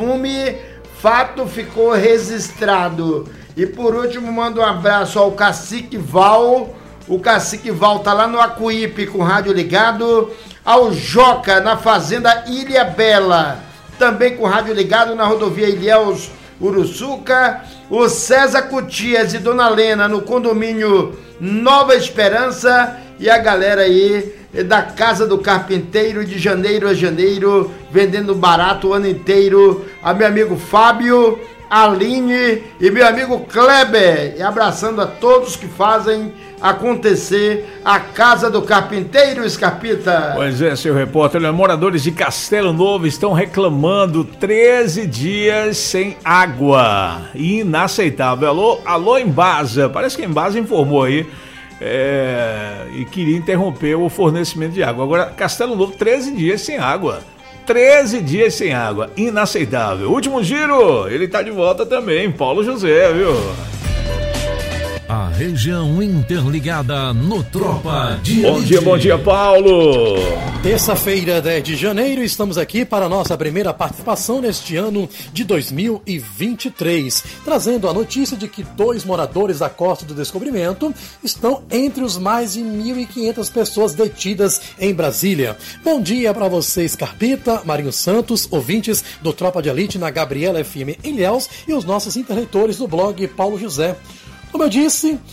fato ficou registrado. E por último, mando um abraço ao Cacique Val. O Cacique Val tá lá no Acuípe com o rádio ligado. Ao Joca, na fazenda Ilha Bela, também com o rádio ligado na rodovia Ilhéus Uruçuca. O César Cutias e Dona Lena no condomínio Nova Esperança. E a galera aí da Casa do Carpinteiro, de janeiro a janeiro, vendendo barato o ano inteiro. A meu amigo Fábio, Aline e meu amigo Kleber. E abraçando a todos que fazem acontecer a Casa do Carpinteiro, Scarpita. Pois é, seu repórter. Moradores de Castelo Novo estão reclamando 13 dias sem água. Inaceitável. Alô Embasa. Parece que a Embasa informou aí. E queria interromper o fornecimento de água. Agora, Castelo Novo, 13 dias sem água. 13 dias sem água. Inaceitável. Último giro, ele tá de volta também, Paulo José, viu? A região interligada no Tropa de Elite. Bom dia, Paulo. Terça-feira, 10 de janeiro, estamos aqui para a nossa primeira participação neste ano de 2023, trazendo a notícia de que 2 moradores da Costa do Descobrimento estão entre os mais de 1.500 pessoas detidas em Brasília. Bom dia para vocês, Scarpita, Marinho Santos, ouvintes do Tropa de Elite na Gabriela FM Ilhéus e os nossos interleitores do blog Paulo José. Como eu disse,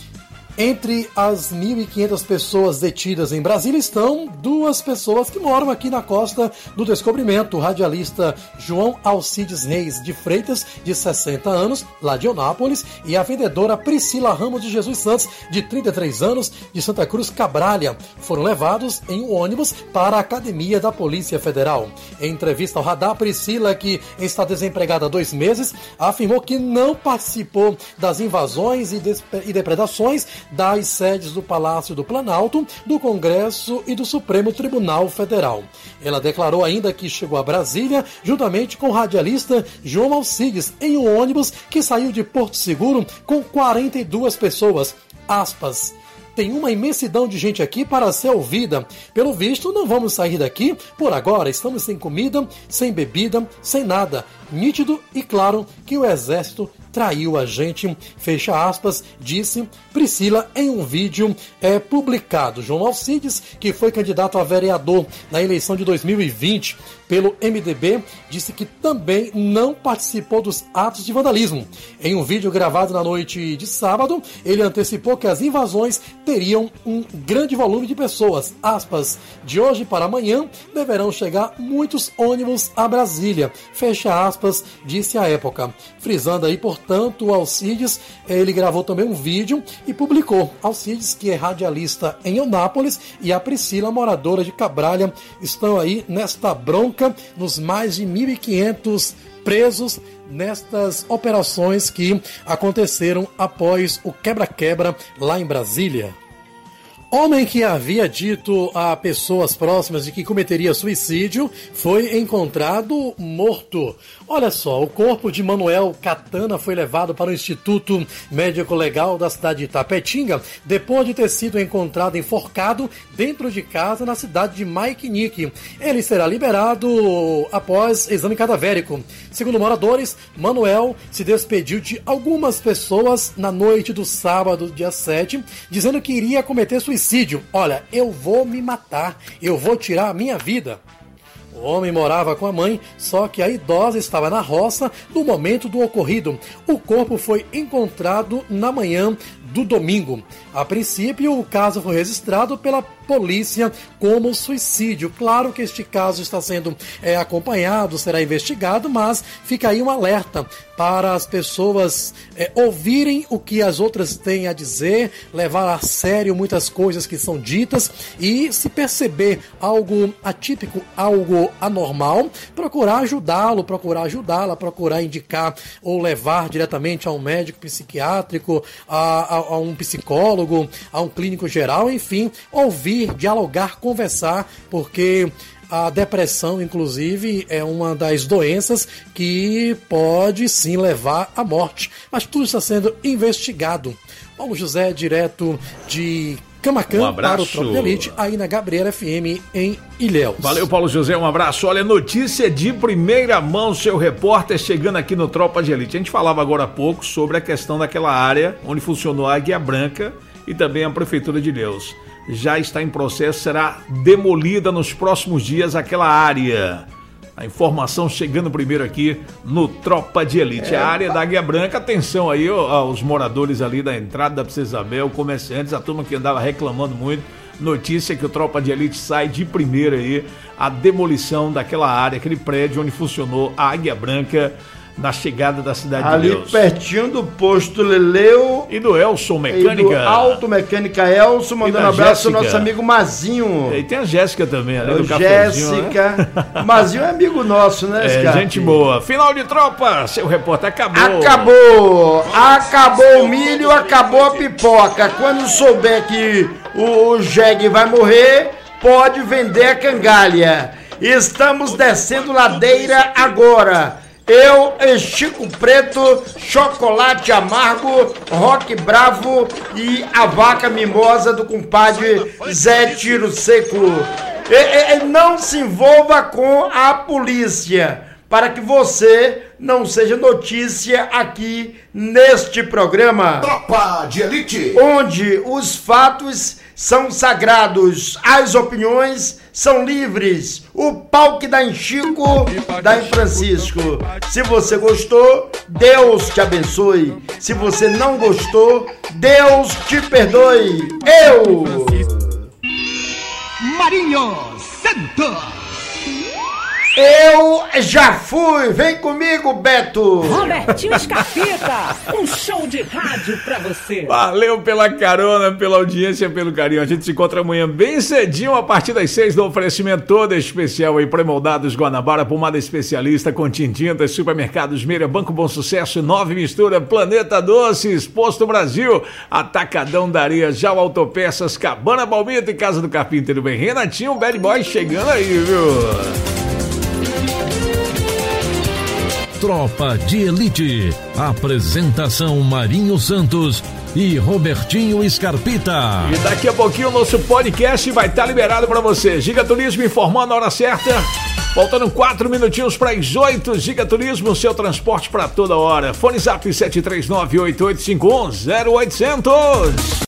Entre as 1.500 pessoas detidas em Brasília estão 2 pessoas que moram aqui na Costa do Descobrimento. O radialista João Alcides Reis de Freitas, de 60 anos, lá de Eunápolis, e a vendedora Priscila Ramos de Jesus Santos, de 33 anos, de Santa Cruz Cabralha, foram levados em um ônibus para a Academia da Polícia Federal. Em entrevista ao Radar, Priscila, que está desempregada há 2 meses, afirmou que não participou das invasões e depredações das sedes do Palácio do Planalto, do Congresso e do Supremo Tribunal Federal. Ela declarou ainda que chegou a Brasília juntamente com o radialista João Alcides em um ônibus que saiu de Porto Seguro com 42 pessoas. Aspas. Tem uma imensidão de gente aqui para ser ouvida. Pelo visto, não vamos sair daqui por agora. Estamos sem comida, sem bebida, sem nada. Nítido e claro que o Exército traiu a gente, fecha aspas, disse Priscila em um vídeo publicado. João Alcides, que foi candidato a vereador na eleição de 2020 pelo MDB, disse que também não participou dos atos de vandalismo. Em um vídeo gravado na noite de sábado, ele antecipou que as invasões teriam um grande volume de pessoas. Aspas, de hoje para amanhã deverão chegar muitos ônibus a Brasília. Fecha aspas, disse à época. Frisando aí, portanto, o Alcides, ele gravou também um vídeo e publicou. Alcides, que é radialista em Eunápolis, e a Priscila, moradora de Cabralha, estão aí nesta bronca nos mais de 1.500 presos nestas operações que aconteceram após o quebra-quebra lá em Brasília. Homem que havia dito a pessoas próximas de que cometeria suicídio foi encontrado morto. Olha só, o corpo de Manuel Catana foi levado para o Instituto Médico Legal da cidade de Itapetinga depois de ter sido encontrado enforcado dentro de casa na cidade de Maikinique. Ele será liberado após exame cadavérico. Segundo moradores, Manuel se despediu de algumas pessoas na noite do sábado, dia 7, dizendo que iria cometer suicídio. Olha, eu vou me matar, eu vou tirar a minha vida. O homem morava com a mãe, só que a idosa estava na roça no momento do ocorrido. O corpo foi encontrado na manhã do domingo. A princípio, o caso foi registrado pela polícia como suicídio. Claro que este caso está sendo acompanhado, será investigado, mas fica aí um alerta para as pessoas ouvirem o que as outras têm a dizer, levar a sério muitas coisas que são ditas e, se perceber algo atípico, algo anormal, procurar ajudá-lo, procurar ajudá-la, procurar indicar ou levar diretamente a um médico psiquiátrico, a um psicólogo, a um clínico geral, enfim, ouvir, dialogar, conversar, porque a depressão, inclusive, é uma das doenças que pode sim levar à morte, mas tudo está sendo investigado. Paulo José, direto de Camacan, para o Tropa de Elite, aí na Gabriela FM em Ilhéus. Valeu, Paulo José, um abraço. Olha, notícia de primeira mão, seu repórter chegando aqui no Tropa de Elite. A gente falava agora há pouco sobre a questão daquela área onde funcionou a Águia Branca e também a Prefeitura de Ilhéus. Já está em processo, será demolida nos próximos dias aquela área. A informação chegando primeiro aqui no Tropa de Elite. A área da Águia Branca, atenção aí aos moradores ali da entrada da Princesa Isabel, comerciantes, a turma que andava reclamando muito. Notícia que o Tropa de Elite sai de primeira aí, a demolição daquela área, aquele prédio onde funcionou a Águia Branca, na chegada da cidade ali de Ilhéus. Ali pertinho do posto Leleu. E do Elson Mecânica. E do Automecânica Elson, mandando um abraço ao nosso amigo Mazinho. E tem a Jéssica também, além do Jéssica. Né? Mazinho é amigo nosso, né, Scarpe? Gente boa. Final de Tropa, seu repórter, acabou. Acabou. Acabou o milho, acabou a pipoca. Quando souber que o jegue vai morrer, pode vender a cangalha. Estamos descendo ladeira agora. Eu, Chico Preto, Chocolate Amargo, Rock Bravo e a Vaca Mimosa do compadre Zé Tiro Seco. Não se envolva com a polícia, para que você não seja notícia aqui neste programa. Tropa de Elite. Onde os fatos são sagrados, as opiniões são livres. O pau que dá em Chico, dá em Francisco. Se você gostou, Deus te abençoe. Se você não gostou, Deus te perdoe. Marinho Santos. Eu já fui, vem comigo, Beto. Robertinho Scarpita, um show de rádio pra você. Valeu pela carona, pela audiência, pelo carinho. A gente se encontra amanhã bem cedinho, a partir das 6, no oferecimento todo especial aí, Pré-moldados Guanabara, pomada especialista, Contintintas, Supermercados Meira, Banco Bom Sucesso, 9 Mistura, Planeta Doces, Posto Brasil, Atacadão da Areia, Jau Autopeças, Cabana Balbita e Casa do Carpinteiro bem. Renatinho, Bad Boy chegando aí, viu? Tropa de Elite. Apresentação Marinho Santos e Robertinho Scarpita. E daqui a pouquinho o nosso podcast vai estar liberado para você. Giga Turismo informando a hora certa. Faltando 4 minutinhos para as 8. Giga Turismo, seu transporte para toda hora. Fone Zap 73988510800.